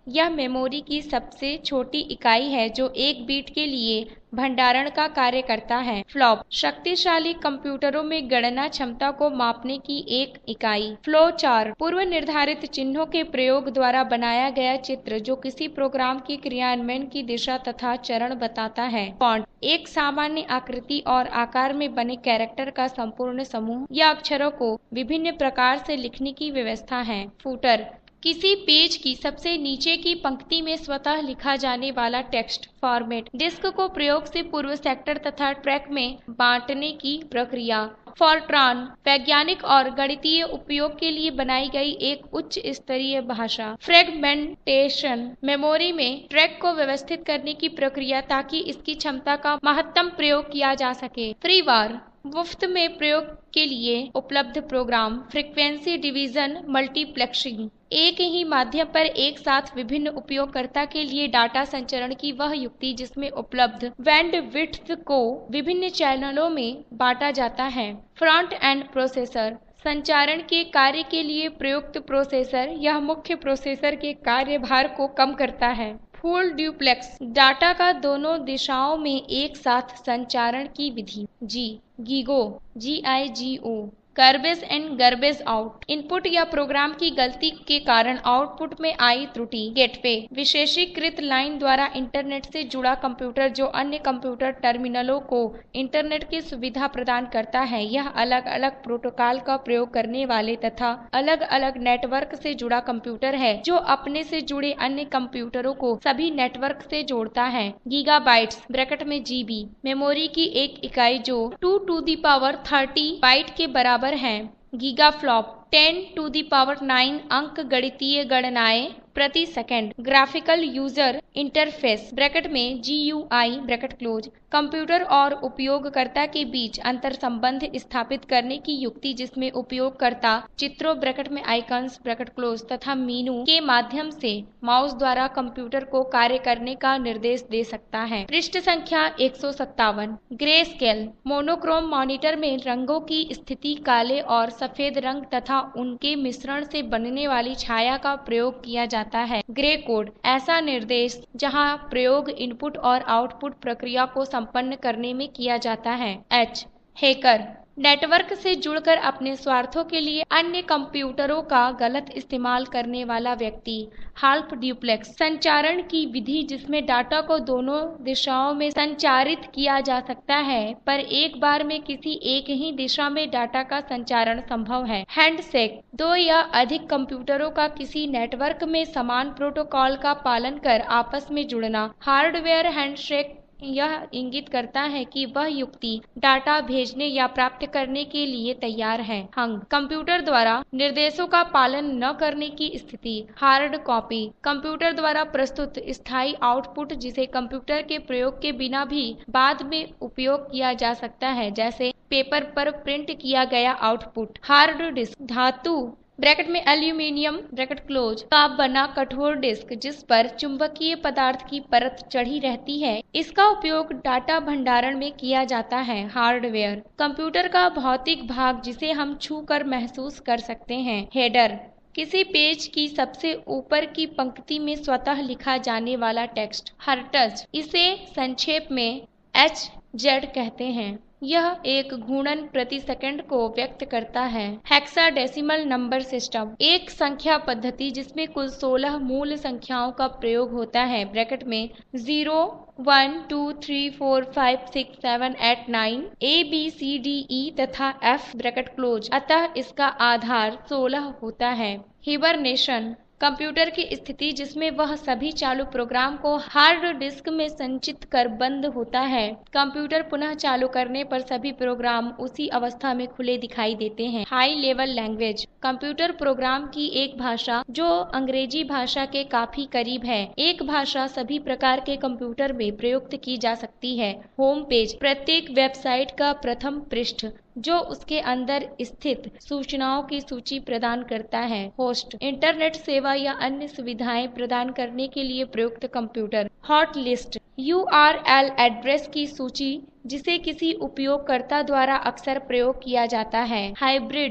S1: यह मेमोरी की सबसे छोटी इकाई है जो एक बीट के लिए भंडारण का कार्य करता है। फ्लॉप शक्तिशाली कंप्यूटरों में गणना क्षमता को मापने की एक इकाई। फ्लो चार्ट पूर्व निर्धारित चिन्हों के प्रयोग द्वारा बनाया गया चित्र जो किसी प्रोग्राम की क्रियान्वयन की दिशा तथा चरण बताता है। फॉन्ट एक सामान्य आकृति और आकार में बने कैरेक्टर का संपूर्ण समूह या अक्षरों को विभिन्न प्रकार से लिखने की व्यवस्था है। फुटर किसी पेज की सबसे नीचे की पंक्ति में स्वतः लिखा जाने वाला टेक्स्ट फॉर्मेट। डिस्क को प्रयोग से पूर्व सेक्टर तथा ट्रैक में बांटने की प्रक्रिया। फॉर्ट्रान वैज्ञानिक और गणितीय उपयोग के लिए बनाई गई एक उच्च स्तरीय भाषा। फ्रेगमेंटेशन मेमोरी में ट्रैक को व्यवस्थित करने की प्रक्रिया ताकि इसकी क्षमता का महत्तम प्रयोग किया जा सके। फ्रीवार मुफ्त में प्रयोग के लिए उपलब्ध प्रोग्राम। फ्रीक्वेंसी डिवीजन मल्टीप्लेक्सिंग एक ही माध्यम पर एक साथ विभिन्न उपयोगकर्ता के लिए डाटा संचरण की वह युक्ति जिसमें उपलब्ध बैंडविड्थ को विभिन्न चैनलों में बांटा जाता है। फ्रंट एंड प्रोसेसर संचारण के कार्य के लिए प्रयुक्त प्रोसेसर। यह मुख्य प्रोसेसर के कार्यभार को कम करता है। फुल ड्यूप्लेक्स डाटा का दोनों दिशाओं में एक साथ संचारण की विधि। G GIGO G I G O garbage and garbage out input या प्रोग्राम की गलती के कारण आउटपुट में आई त्रुटि। गेटवे विशेषीकृत लाइन द्वारा इंटरनेट से जुड़ा कंप्यूटर जो अन्य कंप्यूटर टर्मिनलों को इंटरनेट की सुविधा प्रदान करता है। यह अलग अलग प्रोटोकॉल का प्रयोग करने वाले तथा अलग अलग नेटवर्क से जुड़ा कंप्यूटर है जो अपने से जुड़े अन्य कंप्यूटरों को सभी नेटवर्क से जोड़ता है। गीगाबाइट्स ब्रैकेट में जीबी मेमोरी की एक इकाई जो two to the power thirty byte के बराबर है। Gigaflop ten to the power nine अंक गणितीय गणनाएं प्रति second. Graphical user interface bracket में G U I bracket close computer और उपयोगकर्ता के बीच अंतर संबंध स्थापित करने की युक्ति जिसमें उपयोगकर्ता चित्रों ब्रैकेट में आइकन्स ब्रैकेट क्लोज तथा मीनू के माध्यम से माउस द्वारा कंप्यूटर को कार्य करने का निर्देश दे सकता है। पृष्ठ संख्या एक सौ सत्तावन। ग्रे स्केल मोनोक्रोम मॉनिटर में रंगों की स्थिति काले और सफेद रंग तथा उनके मिश्रण से बनने वाली छाया का प्रयोग किया जाता है। ग्रे कोड ऐसा निर्देश जहां प्रयोग इनपुट और आउटपुट प्रक्रिया को संपन्न करने में किया जाता है। एच हैकर नेटवर्क से जुड़कर अपने स्वार्थों के लिए अन्य कंप्यूटरों का गलत इस्तेमाल करने वाला व्यक्ति। हाल्फ ड्यूप्लेक्स संचारण की विधि जिसमें डाटा को दोनों दिशाओं में संचारित किया जा सकता है पर एक बार में किसी एक ही दिशा में डाटा का संचारण संभव है। हैंडशेक दो या अधिक कंप्यूटरों का किसी नेटवर्क में समान प्रोटोकॉल का पालन कर आपस में जुड़ना। हार्डवेयर हैंडशेक यह इंगित करता है कि वह युक्ति डाटा भेजने या प्राप्त करने के लिए तैयार है। हंग कंप्यूटर द्वारा निर्देशों का पालन न करने की स्थिति। हार्ड कॉपी कंप्यूटर द्वारा प्रस्तुत स्थायी आउटपुट जिसे कंप्यूटर के प्रयोग के बिना भी बाद में उपयोग किया जा सकता है जैसे पेपर पर प्रिंट किया गया आउटपुट। हार्ड डिस्क धातु ब्रैकेट में एल्यूमिनियम ब्रैकेट क्लोज का बना कठोर डिस्क जिस पर चुंबकीय पदार्थ की परत चढ़ी रहती है। इसका उपयोग डाटा भंडारण में किया जाता है। हार्डवेयर कंप्यूटर का भौतिक भाग जिसे हम छू कर महसूस कर सकते हैं। हेडर किसी पेज की सबसे ऊपर की पंक्ति में स्वतः लिखा जाने वाला टेक्स्ट। हर्ट्ज इसे संक्षेप में एच जेड कहते हैं। यह एक घूर्णन प्रति सेकंड को व्यक्त करता है। हेक्साडेसिमल नंबर सिस्टम एक संख्या पद्धति जिसमें कुल सोलह मूल संख्याओं का प्रयोग होता है। ब्रैकेट में zero one two three four five six seven eight nine A B C D E तथा एफ ब्रैकेट क्लोज अतः इसका आधार सोलह होता है। हिबरनेशन कंप्यूटर की स्थिति जिसमें वह सभी चालू प्रोग्राम को हार्ड डिस्क में संचित कर बंद होता है। कंप्यूटर पुनः चालू करने पर सभी प्रोग्राम उसी अवस्था में खुले दिखाई देते हैं। High level language computer program की एक भाषा जो अंग्रेजी भाषा के काफी करीब है। एक भाषा सभी प्रकार के कंप्यूटर में प्रयुक्त की जा सकती है। होम पेज प्रत्येक वेबसाइट का प्रथम पृष्ठ जो उसके अंदर स्थित सूचनाओं की सूची प्रदान करता है। होस्ट इंटरनेट सेवा या अन्य सुविधाएं प्रदान करने के लिए प्रयुक्त computer. Hot list U R L address की सूची जिसे किसी उपयोगकर्ता द्वारा अक्सर प्रयोग किया जाता है। हाइब्रिड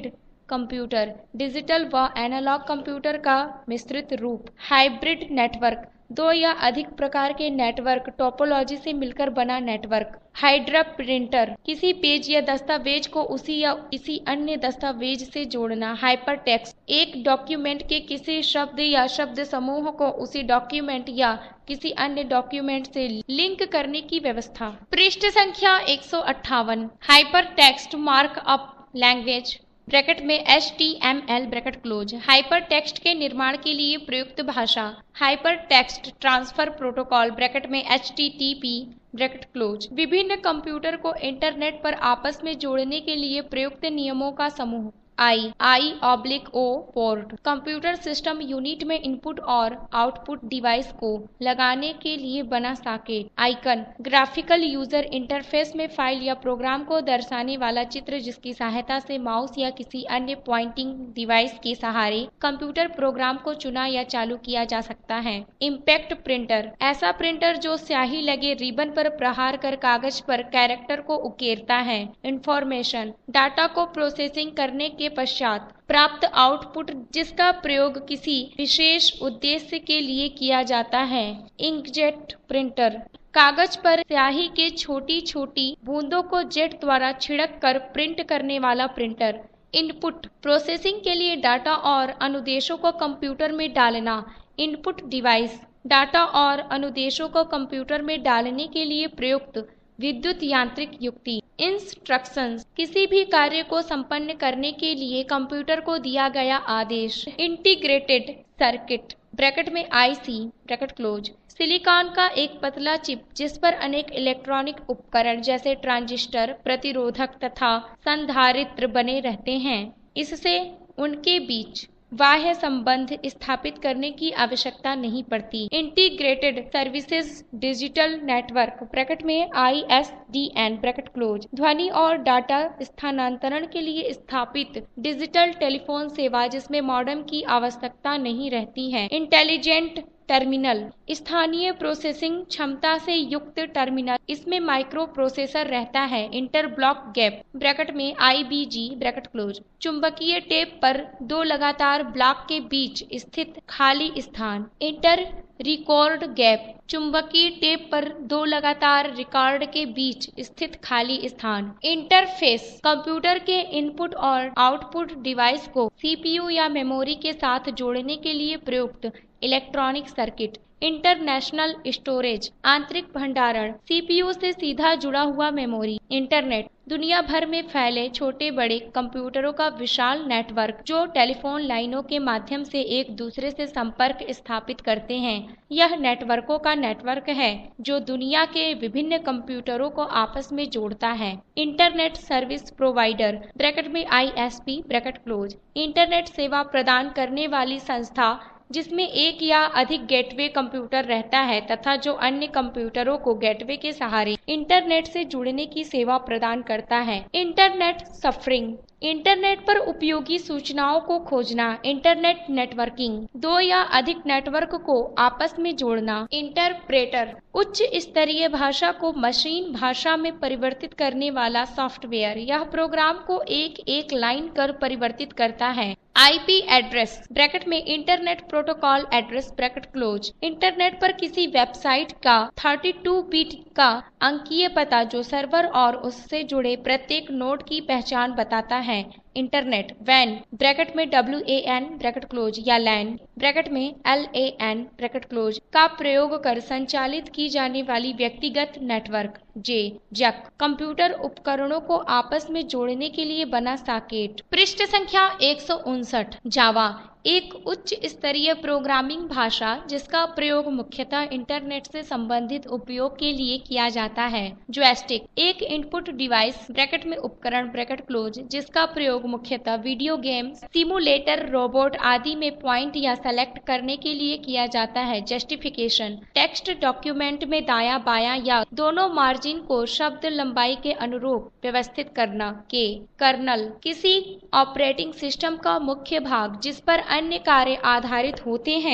S1: कंप्यूटर, डिजिटल व एनालॉग कंप्यूटर का मिश्रित रूप। हाइब्रिड नेटवर्क, दो या अधिक प्रकार के नेटवर्क टोपोलॉजी से मिलकर बना नेटवर्क। हाइड्रा प्रिंटर, किसी पेज या दस्तावेज को उसी या किसी अन्य दस्तावेज से जोड़ना। हाइपरटेक्स्ट, एक डॉक्यूमेंट के किसी शब्द या शब्द समूह को उसी डॉक्यूमेंट या किसी अन्य डॉक्यूमेंट से लिंक करने की व्यवस्था। पृष्ठ संख्या एक सौ अट्ठावन। हाइपरटेक्स्ट मार्कअप लैंग्वेज ब्रैकेट में H T M L bracket close, hypertext के निर्माण के लिए प्रयुक्त भाषा। Hypertext transfer protocol bracket में H T T P bracket close, विभिन्न कंप्यूटर को इंटरनेट पर आपस में जोड़ने के लिए प्रयुक्त नियमों का समूह। I I oblique O port, computer system unit में इनपुट और आउटपुट डिवाइस को लगाने के लिए बना socket. Icon, graphical user interface में फाइल या प्रोग्राम को दर्शाने वाला चित्र जिसकी सहायता से माउस या किसी अन्य पॉइंटिंग डिवाइस के सहारे कंप्यूटर प्रोग्राम को चुना या चालू किया जा सकता है। इम्पैक्ट प्रिंटर, ऐसा प्रिंटर जो स्याही लगे रिबन पर प्रहार कर कागज पर कैरेक्टर को उकेरता है। इंफॉर्मेशन, डाटा को प्रोसेसिंग करने के पश्चात प्राप्त आउटपुट जिसका प्रयोग किसी विशेष उद्देश्य के लिए किया जाता है। इंकजेट प्रिंटर, कागज पर स्याही के छोटी छोटी बूंदों को जेट द्वारा छिड़क कर प्रिंट करने वाला प्रिंटर। इनपुट, प्रोसेसिंग के लिए डाटा और अनुदेशों को कंप्यूटर में डालना। इनपुट डिवाइस, डाटा और अनुदेशों को कंप्यूटर में डालने के लिए प्रयुक्त विद्युत यांत्रिक युक्ति। इंस्ट्रक्शंस, किसी भी कार्य को संपन्न करने के लिए कंप्यूटर को दिया गया आदेश। इंटीग्रेटेड सर्किट ब्रैकेट में I C bracket close, silicon का एक पतला चिप जिस पर अनेक इलेक्ट्रॉनिक उपकरण जैसे ट्रांजिस्टर, प्रतिरोधक तथा संधारित्र बने रहते हैं। इससे उनके बीच बाह्य संबंध स्थापित करने की आवश्यकता नहीं पड़ती। Integrated services digital network bracket में I S D N bracket close, ध्वनि और डाटा स्थानांतरण के लिए स्थापित डिजिटल टेलीफोन सेवा जिसमें मॉडेम की आवश्यकता नहीं रहती है। इंटेलिजेंट टर्मिनल, स्थानीय प्रोसेसिंग क्षमता से युक्त टर्मिनल, इसमें माइक्रो प्रोसेसर रहता है। इंटर ब्लॉक गैप ब्रैकेट में I B G bracket close, चुंबकीय टेप पर दो लगातार ब्लॉक के बीच स्थित खाली स्थान। इंटर रिकॉर्ड गैप, चुंबकीय टेप पर दो लगातार रिकॉर्ड के बीच स्थित खाली स्थान। इंटरफेस, कंप्यूटर के इनपुट और आउटपुट डिवाइस को सी पी यू या मेमोरी के साथ जोड़ने के लिए प्रयुक्त इलेक्ट्रॉनिक सर्किट। इंटरनेशनल स्टोरेज, आंतरिक भंडारण, सी पी यू से सीधा जुड़ा हुआ मेमोरी। इंटरनेट, दुनिया भर में फैले छोटे बड़े कंप्यूटरों का विशाल नेटवर्क जो टेलीफोन लाइनों के माध्यम से एक दूसरे से संपर्क स्थापित करते हैं। यह नेटवर्कों का नेटवर्क है जो दुनिया के विभिन्न कंप्यूटरों को आपस में जोड़ता है। इंटरनेट सर्विस प्रोवाइडर ब्रैकेट में I S P bracket close, internet सेवा प्रदान करने वाली संस्था जिसमें एक या अधिक गेटवे कंप्यूटर रहता है तथा जो अन्य कंप्यूटरों को गेटवे के सहारे इंटरनेट से जुड़ने की सेवा प्रदान करता है। इंटरनेट सफरिंग, इंटरनेट पर उपयोगी सूचनाओं को खोजना। इंटरनेट नेटवर्किंग, दो या अधिक नेटवर्क को आपस में जोड़ना। इंटरप्रेटर, उच्च स्तरीय भाषा को मशीन भाषा में परिवर्तित करने वाला सॉफ्टवेयर। यह प्रोग्राम को एक एक लाइन कर परिवर्तित करता है। आई पी एड्रेस ब्रैकेट में internet protocol address bracket close, internet पर किसी वेबसाइट का बत्तीस बिट का अंकीय पता जो सर्वर और उससे जुड़े प्रत्येक नोड की पहचान बताता है। इंटरनेट वैन ब्रैकेट में W A N bracket close या लैन ब्रैकेट में L A N bracket close का प्रयोग कर संचालित की जाने वाली व्यक्तिगत नेटवर्क। जे जक, कंप्यूटर उपकरणों को आपस में जोड़ने के लिए बना सॉकेट। पृष्ठ संख्या एक सौ उनसठ। जावा, एक उच्च स्तरीय प्रोग्रामिंग भाषा जिसका प्रयोग मुख्यतः इंटरनेट से संबंधित उपयोग के लिए किया जाता है। जॉयस्टिक, एक इनपुट डिवाइस ब्रैकेट में उपकरण ब्रैकेट क्लोज जिसका प्रयोग मुख्यतः वीडियो गेम, सिमुलेटर, रोबोट आदि में पॉइंट या सेलेक्ट करने के लिए किया जाता है। जस्टिफिकेशन, टेक्स्ट डॉक्यूमेंट में दायां बायां या दोनों मार्जिन को शब्द लंबाई के अनुरूप व्यवस्थित करना। के कर्नल, किसी ऑपरेटिंग सिस्टम का मुख्य भाग जिस पर अन्य कार्य आधारित होते हैं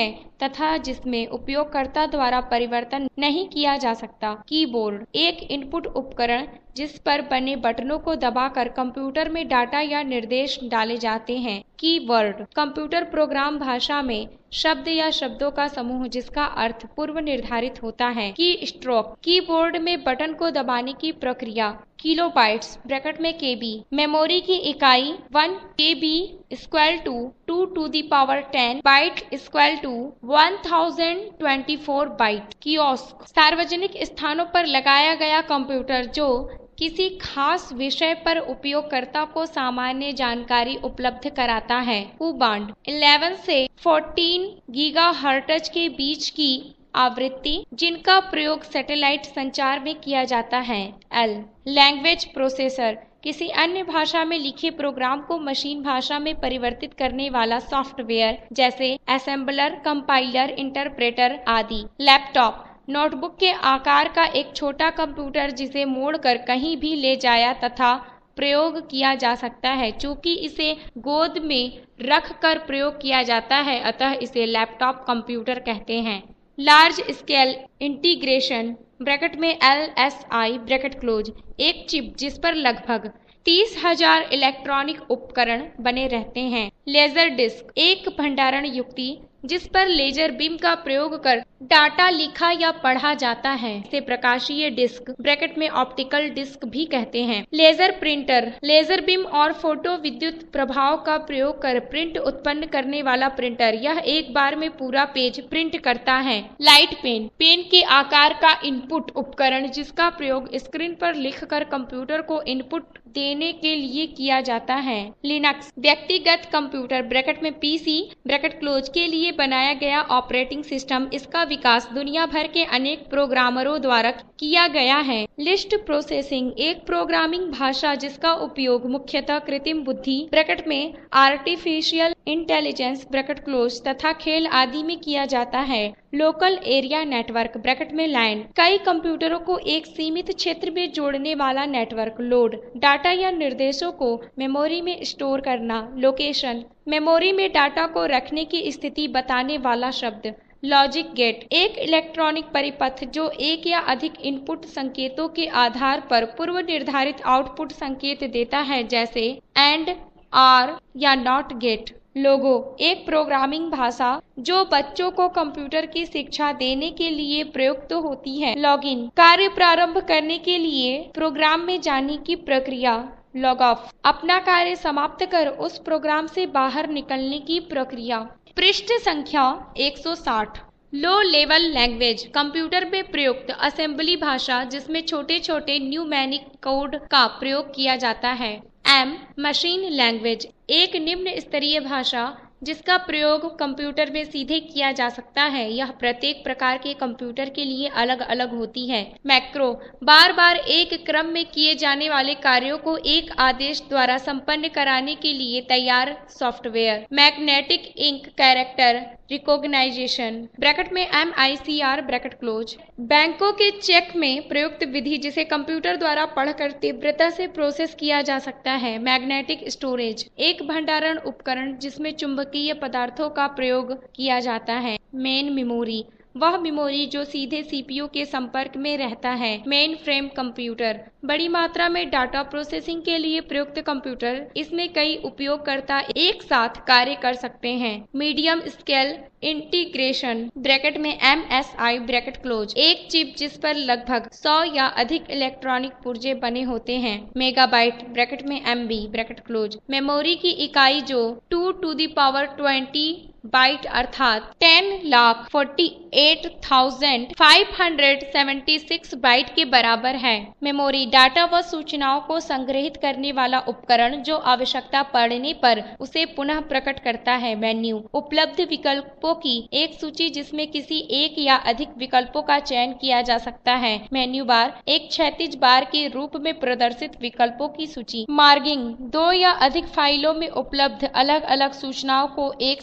S1: तथा जिसमें उपयोगकर्ता द्वारा परिवर्तन नहीं किया जा सकता। कीबोर्ड एक इनपुट उपकरण जिस पर बने बटनों को दबाकर कंप्यूटर में डाटा या निर्देश डाले जाते हैं। कीवर्ड कंप्यूटर प्रोग्राम भाषा में शब्द या शब्दों का समूह जिसका अर्थ पूर्व निर्धारित होता है। की स्ट्रोक कीबोर्ड में बटन को दबाने की प्रक्रिया। किलोबाइट्स ब्रैकेट में केबी मेमोरी की इकाई one K B equal to two to the power ten byte equal to one thousand twenty four byte. Kiosk सार्वजनिक स्थानों पर लगाया गया कंप्यूटर जो किसी खास विषय पर उपयोगकर्ता को सामान्य जानकारी उपलब्ध कराता है। U-बांड ग्यारह से चौदह गीगाहर्ट्ज के बीच की आवृत्ति जिनका प्रयोग सैटेलाइट संचार में किया जाता है। L लैंग्वेज प्रोसेसर किसी अन्य भाषा में लिखे प्रोग्राम को मशीन भाषा में परिवर्तित करने वाला सॉफ्टवेयर जैसे असेंबलर, कंपाइलर, इंटरप्रेटर आदि। लैपटॉप नोटबुक के आकार का एक छोटा कंप्यूटर जिसे मोड़कर कहीं भी ले जाया तथा प्रयोग किया जा सकता है। चूंकि इसे गोद में रख कर प्रयोग किया जाता है अतः इसे लैपटॉप कंप्यूटर कहते हैं। लार्ज स्केल इंटीग्रेशन ब्रैकेट में L S I bracket close एक चिप जिस पर लगभग तीस हजार इलेक्ट्रॉनिक उपकरण बने रहते हैं। लेजर डिस्क एक भंडारण युक्ति जिस पर लेजर बीम का प्रयोग कर डाटा लिखा या पढ़ा जाता है। इसे प्रकाशीय डिस्क ब्रैकेट में ऑप्टिकल डिस्क भी कहते हैं। लेजर प्रिंटर लेजर बीम और फोटो विद्युत प्रभाव का प्रयोग कर प्रिंट उत्पन्न करने वाला प्रिंटर। यह एक बार में पूरा पेज प्रिंट करता है। लाइट पेन पेन के आकार का इनपुट उपकरण जिसका प्रयोग स्क्रीन पर लिखकर कंप्यूटर को इनपुट देने के लिए किया जाता है। लिनक्स व्यक्तिगत कंप्यूटर ब्रैकेट में पीसी ब्रैकेट क्लोज के लिए बनाया गया ऑपरेटिंग सिस्टम। इसका विकास दुनिया भर के अनेक प्रोग्रामरों द्वारा किया गया है। लिस्ट प्रोसेसिंग एक प्रोग्रामिंग भाषा जिसका उपयोग मुख्यतः कृत्रिम बुद्धि ब्रैकेट में आर्टिफिशियल इंटेलिजेंस ब्रैकेट क्लोज तथा खेल आदि में किया जाता है। लोकल एरिया नेटवर्क ब्रैकेट में लैन कई कंप्यूटरों को एक सीमित क्षेत्र में जोड़ने वाला नेटवर्क। लोड डाटा या निर्देशों को मेमोरी में स्टोर करना। लोकेशन मेमोरी में डाटा को रखने की स्थिति बताने वाला शब्द। लॉजिक गेट एक इलेक्ट्रॉनिक परिपथ जो एक या अधिक इनपुट संकेतों के आधार पर पूर्व निर्धारित आउटपुट संकेत देता है जैसे एंड, आर या नॉट गेट। लोगो एक प्रोग्रामिंग भाषा जो बच्चों को कंप्यूटर की शिक्षा देने के लिए प्रयुक्त होती है। लॉगिन कार्य प्रारंभ करने के लिए प्रोग्राम में जाने की प्रक्रिया। लॉग ऑफ अपना कार्य समाप्त कर उस प्रोग्राम से बाहर निकलने की प्रक्रिया। पृष्ठ संख्या एक सौ साठ। लो लेवल लैंग्वेज कंप्यूटर में प्रयुक्त असेंबली भाषा जिसमें छोटे छोटे न्यूमेरिक कोड का प्रयोग किया जाता है। एम मशीन लैंग्वेज एक निम्न स्तरीय भाषा जिसका प्रयोग कंप्यूटर में सीधे किया जा सकता है। यह प्रत्येक प्रकार के कंप्यूटर के लिए अलग अलग होती है। मैक्रो बार बार एक क्रम में किए जाने वाले कार्यों को एक आदेश द्वारा संपन्न कराने के लिए तैयार software. Magnetic ink character recognisation bracket में M I C R bracket close बैंकों के चेक में प्रयुक्त विधि जिसे कंप्यूटर द्वारा पढ़कर तीव्रता से प्रोसेस किया जा सकता है। मैग्नेटिक स्टोरेज एक भंडारण उपकरण जिसमें चुंबकीय पदार्थों का प्रयोग किया जाता है। मेन मेमोरी वह मेमोरी जो सीधे सीपीयू के संपर्क में रहता है। मेन फ्रेम कंप्यूटर बड़ी मात्रा में डाटा प्रोसेसिंग के लिए प्रयुक्त कंप्यूटर। इसमें कई उपयोगकर्ता एक साथ कार्य कर सकते हैं। मीडियम स्केल इंटीग्रेशन ब्रैकेट में M S I bracket close एक चिप जिस पर लगभग सौ या अधिक इलेक्ट्रॉनिक पुर्जे बने होते हैं। मेगाबाइट ब्रैकेट में M B bracket close memory की इकाई जो two to the power twenty byte अर्थात ten lakh forty eight thousand five hundred seventy six byte के बराबर है। मेमोरी डाटा व सूचनाओं को संग्रहित करने वाला उपकरण जो आवश्यकता पड़ने पर उसे पुनः प्रकट करता है। मेन्यू उपलब्ध विकल्पों की एक सूची जिसमें किसी एक या अधिक विकल्पों का चयन किया जा सकता है। मेन्यू बार एक क्षैतिज बार के रूप में प्रदर्शित विकल्पों की सूची। मार्गिंग दो या अधिक फाइलों में उपलब्ध अलग अलग सूचनाओं को एक साथ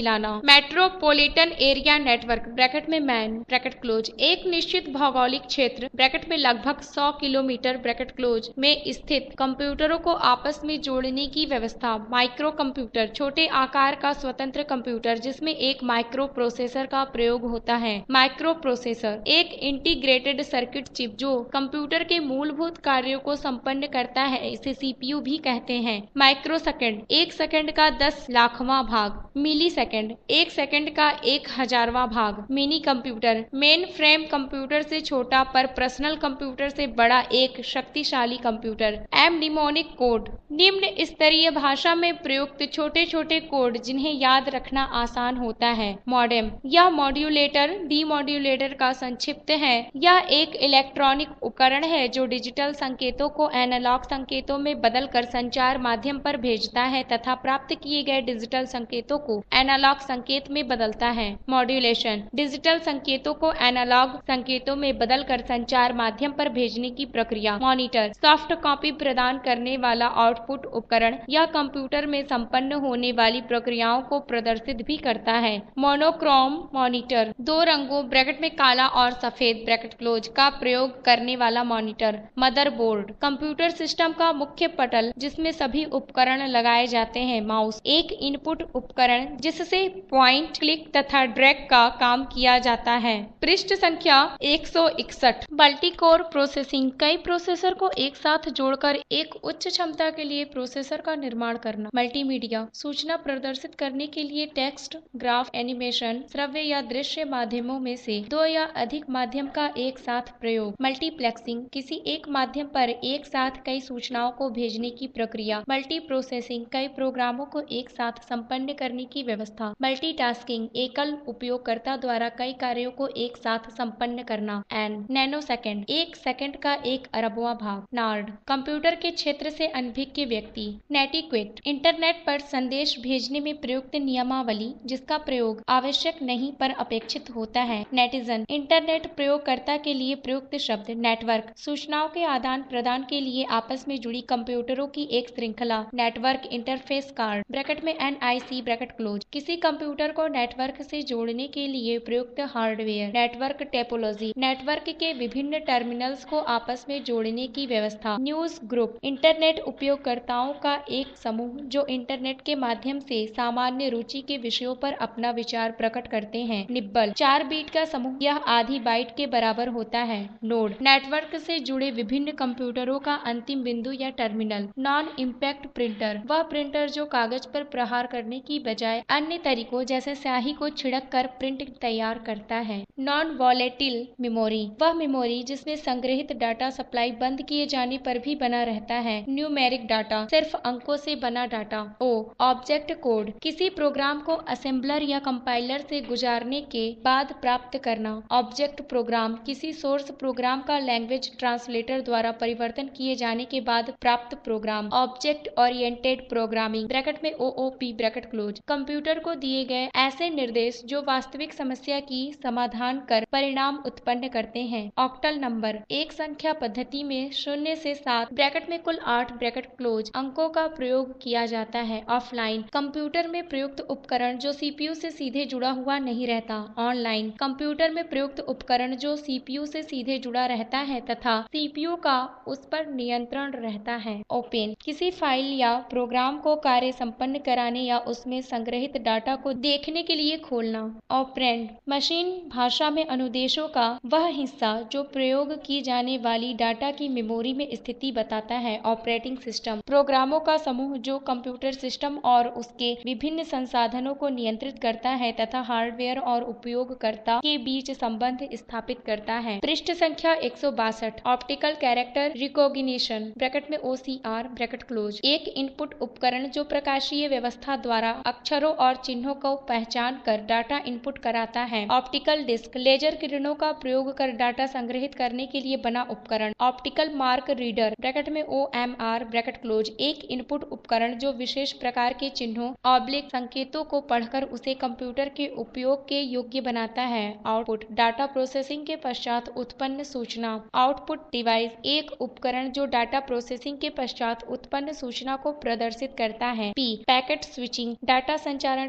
S1: मिलाना। मेट्रोपॉलिटन एरिया नेटवर्क ब्रैकेट में मैन ब्रैकेट क्लोज एक निश्चित भौगोलिक क्षेत्र ब्रैकेट में लगभग सौ किलोमीटर ब्रैकेट क्लोज में स्थित कंप्यूटरों को आपस में जोड़ने की व्यवस्था। माइक्रो कंप्यूटर छोटे आकार का स्वतंत्र कंप्यूटर जिसमें एक माइक्रो प्रोसेसर का प्रयोग होता है। माइक्रो प्रोसेसर एक इंटीग्रेटेड सर्किट चिप जो कंप्यूटर के मूलभूत कार्यों को संपन्न करता है, इसे सीपीयू भी कहते हैं। माइक्रो सेकंड एक सेकंड का दस लाखवां भाग। मिली सेकंड एक सेकंड का एक हजारवां भाग। Mini computer mainframe computer से छोटा पर पर्सनल कंप्यूटर से बड़ा एक शक्तिशाली कंप्यूटर। एमनिमोनिक कोड निम्न स्तरीय भाषा में प्रयुक्त छोटे छोटे कोड जिन्हें याद रखना आसान होता है। मॉडेम यह मॉड्यूलेटर डीमॉड्यूलेटर का संक्षिप्त है। यह एक इलेक्ट्रॉनिक उपकरण है जो डिजिटल संकेतों को एनालॉग संकेतों में बदलकर संचार माध्यम पर भेजता है तथा प्राप्त किए गए डिजिटल संकेतों को एनालॉग संकेत में बदलता है। मॉड्यूलेशन डिजिटल संकेतों को एनालॉग संकेतों में बदलकर संचार माध्यम पर भेजने की प्रक्रिया। मॉनिटर सॉफ्ट कॉपी प्रदान करने वाला आउटपुट उपकरण। यह कंप्यूटर में संपन्न होने वाली प्रक्रियाओं को प्रदर्शित भी करता है। मोनोक्रोम मॉनिटर दो रंगों ब्रैकेट में काला और सफेद ब्रैकेट क्लोज का प्रयोग करने वाला मॉनिटर। मदरबोर्ड कंप्यूटर सिस्टम का मुख्य पटल जिसमें सभी उपकरण लगाए जाते हैं। माउस एक इनपुट उपकरण जिससे पॉइंट क्लिक तथा ड्रैग का काम किया जाता है। पृष्ठ संख्या एक सौ इकसठ। मल्टी कोर प्रोसेसिंग कई प्रोसेसर को एक साथ जोड़कर एक उच्च क्षमता के लिए प्रोसेसर का निर्माण करना। मल्टीमीडिया सूचना प्रदर्शित करने के लिए टेक्स्ट, ग्राफ, एनिमेशन, श्रव्य या दृश्य माध्यमों में से दो या अधिक माध्यम का एक साथ प्रयोग। मल्टीप्लेक्सिंग किसी एक माध्यम पर एक साथ कई सूचनाओं को भेजने की प्रक्रिया। मल्टी प्रोसेसिंग कई प्रोग्रामों को एक साथ संपन्न करने की व्यवस्था। मल्टीटास्किंग एकल उपयोगकर्ता द्वारा कई कार्यों को एक साथ संपन्न करना। एन नैनो सेकेंड एक सेकंड का एक अरबवां भाग। नार्ड कंप्यूटर के क्षेत्र से अनभिज्ञ व्यक्ति। नेटिक्वेट इंटरनेट पर संदेश भेजने में प्रयुक्त नियमावली जिसका प्रयोग आवश्यक नहीं पर अपेक्षित होता है। नेटिजन इंटरनेट प्रयोगकर्ता के लिए प्रयुक्त शब्द। नेटवर्क सूचनाओं के आदान प्रदान के लिए आपस में जुड़ी कंप्यूटरों की एक श्रृंखला। नेटवर्क इंटरफेस कार्ड ब्रैकेट में N I C bracket close किसी कंप्यूटर को नेटवर्क से जोड़ने के लिए प्रयुक्त हार्डवेयर। नेटवर्क टोपोलॉजी नेटवर्क के विभिन्न टर्मिनल्स को आपस में जोड़ने की व्यवस्था। न्यूज ग्रुप इंटरनेट उपयोगकर्ताओं का एक समूह जो इंटरनेट के माध्यम से सामान्य रुचि के विषयों पर अपना विचार प्रकट करते हैं। निब्बल चार बीट का समूह, यह आधी बाइट के बराबर होता है। नोड नेटवर्क से जुड़े विभिन्न कंप्यूटरों का अंतिम बिंदु या टर्मिनल। नॉन इम्पैक्ट प्रिंटर वह प्रिंटर जो कागज पर प्रहार करने की बजाय अन्य तरीकों जैसे स्याही को छिड़क कर प्रिंट तैयार करता है। नॉन वॉलेटिल मेमोरी वह मेमोरी जिसमें संग्रहित डाटा सप्लाई बंद किए जाने पर भी बना रहता है। न्यूमेरिक डाटा सिर्फ अंकों से बना डाटा। ओ ऑब्जेक्ट कोड किसी प्रोग्राम को असेंबलर या कंपाइलर से गुजारने के बाद प्राप्त करना। ऑब्जेक्ट प्रोग्राम किसी सोर्स प्रोग्राम का लैंग्वेज ट्रांसलेटर द्वारा परिवर्तन किए जाने के बाद प्राप्त program. Object oriented programming bracket में O O P bracket close computer को दिए गए ऐसे निर्देश जो वास्तविक समस्या की समाधान कर परिणाम उत्पन्न करते हैं। ऑक्टल नंबर एक संख्या पद्धति में शून्य से सात ब्रैकेट में कुल आठ ब्रैकेट क्लोज अंकों का प्रयोग किया जाता है। ऑफलाइन कंप्यूटर में प्रयुक्त उपकरण जो सीपीयू से सीधे जुड़ा हुआ नहीं रहता। ऑनलाइन कंप्यूटर में प्रयुक्त उपकरण जो सीपीयू से सीधे जुड़ा रहता है तथा सीपीयू का उस पर नियंत्रण रहता है। ओपन किसी फाइल या प्रोग्राम को कार्य संपन्न कराने या उसमें संग्रहित डाटा को देखने के लिए खोलना। ऑपरेंड मशीन भाषा में अनुदेशों का वह हिस्सा जो प्रयोग की जाने वाली डाटा की मेमोरी में स्थिति बताता है। ऑपरेटिंग सिस्टम प्रोग्रामों का समूह जो कंप्यूटर सिस्टम और उसके विभिन्न संसाधनों को नियंत्रित करता है तथा हार्डवेयर और उपयोगकर्ता के बीच संबंध स्थापित करता है। पृष्ठ संख्या एक सौ बासठ। ऑप्टिकल कैरेक्टर रिकॉग्निशन ब्रैकेट में O C R bracket close एक इनपुट उपकरण जो प्रकाशीय व्यवस्था द्वारा अक्षरों और चिन्हों को पहचान कर डाटा इनपुट कराता है। ऑप्टिकल डिस्क लेजर किरणों का प्रयोग कर डाटा संग्रहित करने के लिए बना उपकरण। ऑप्टिकल मार्क रीडर ब्रैकेट में O M R bracket close एक इनपुट उपकरण जो विशेष प्रकार के चिन्हों ऑब्लिक संकेतों को पढ़कर उसे कंप्यूटर के उपयोग के योग्य बनाता है। आउटपुट डाटा प्रोसेसिंग के पश्चात उत्पन्न सूचना। आउटपुट डिवाइस एक उपकरण जो डाटा प्रोसेसिंग के पश्चात उत्पन्न सूचना को प्रदर्शित करता है। पी पैकेट स्विचिंग डाटा संचारण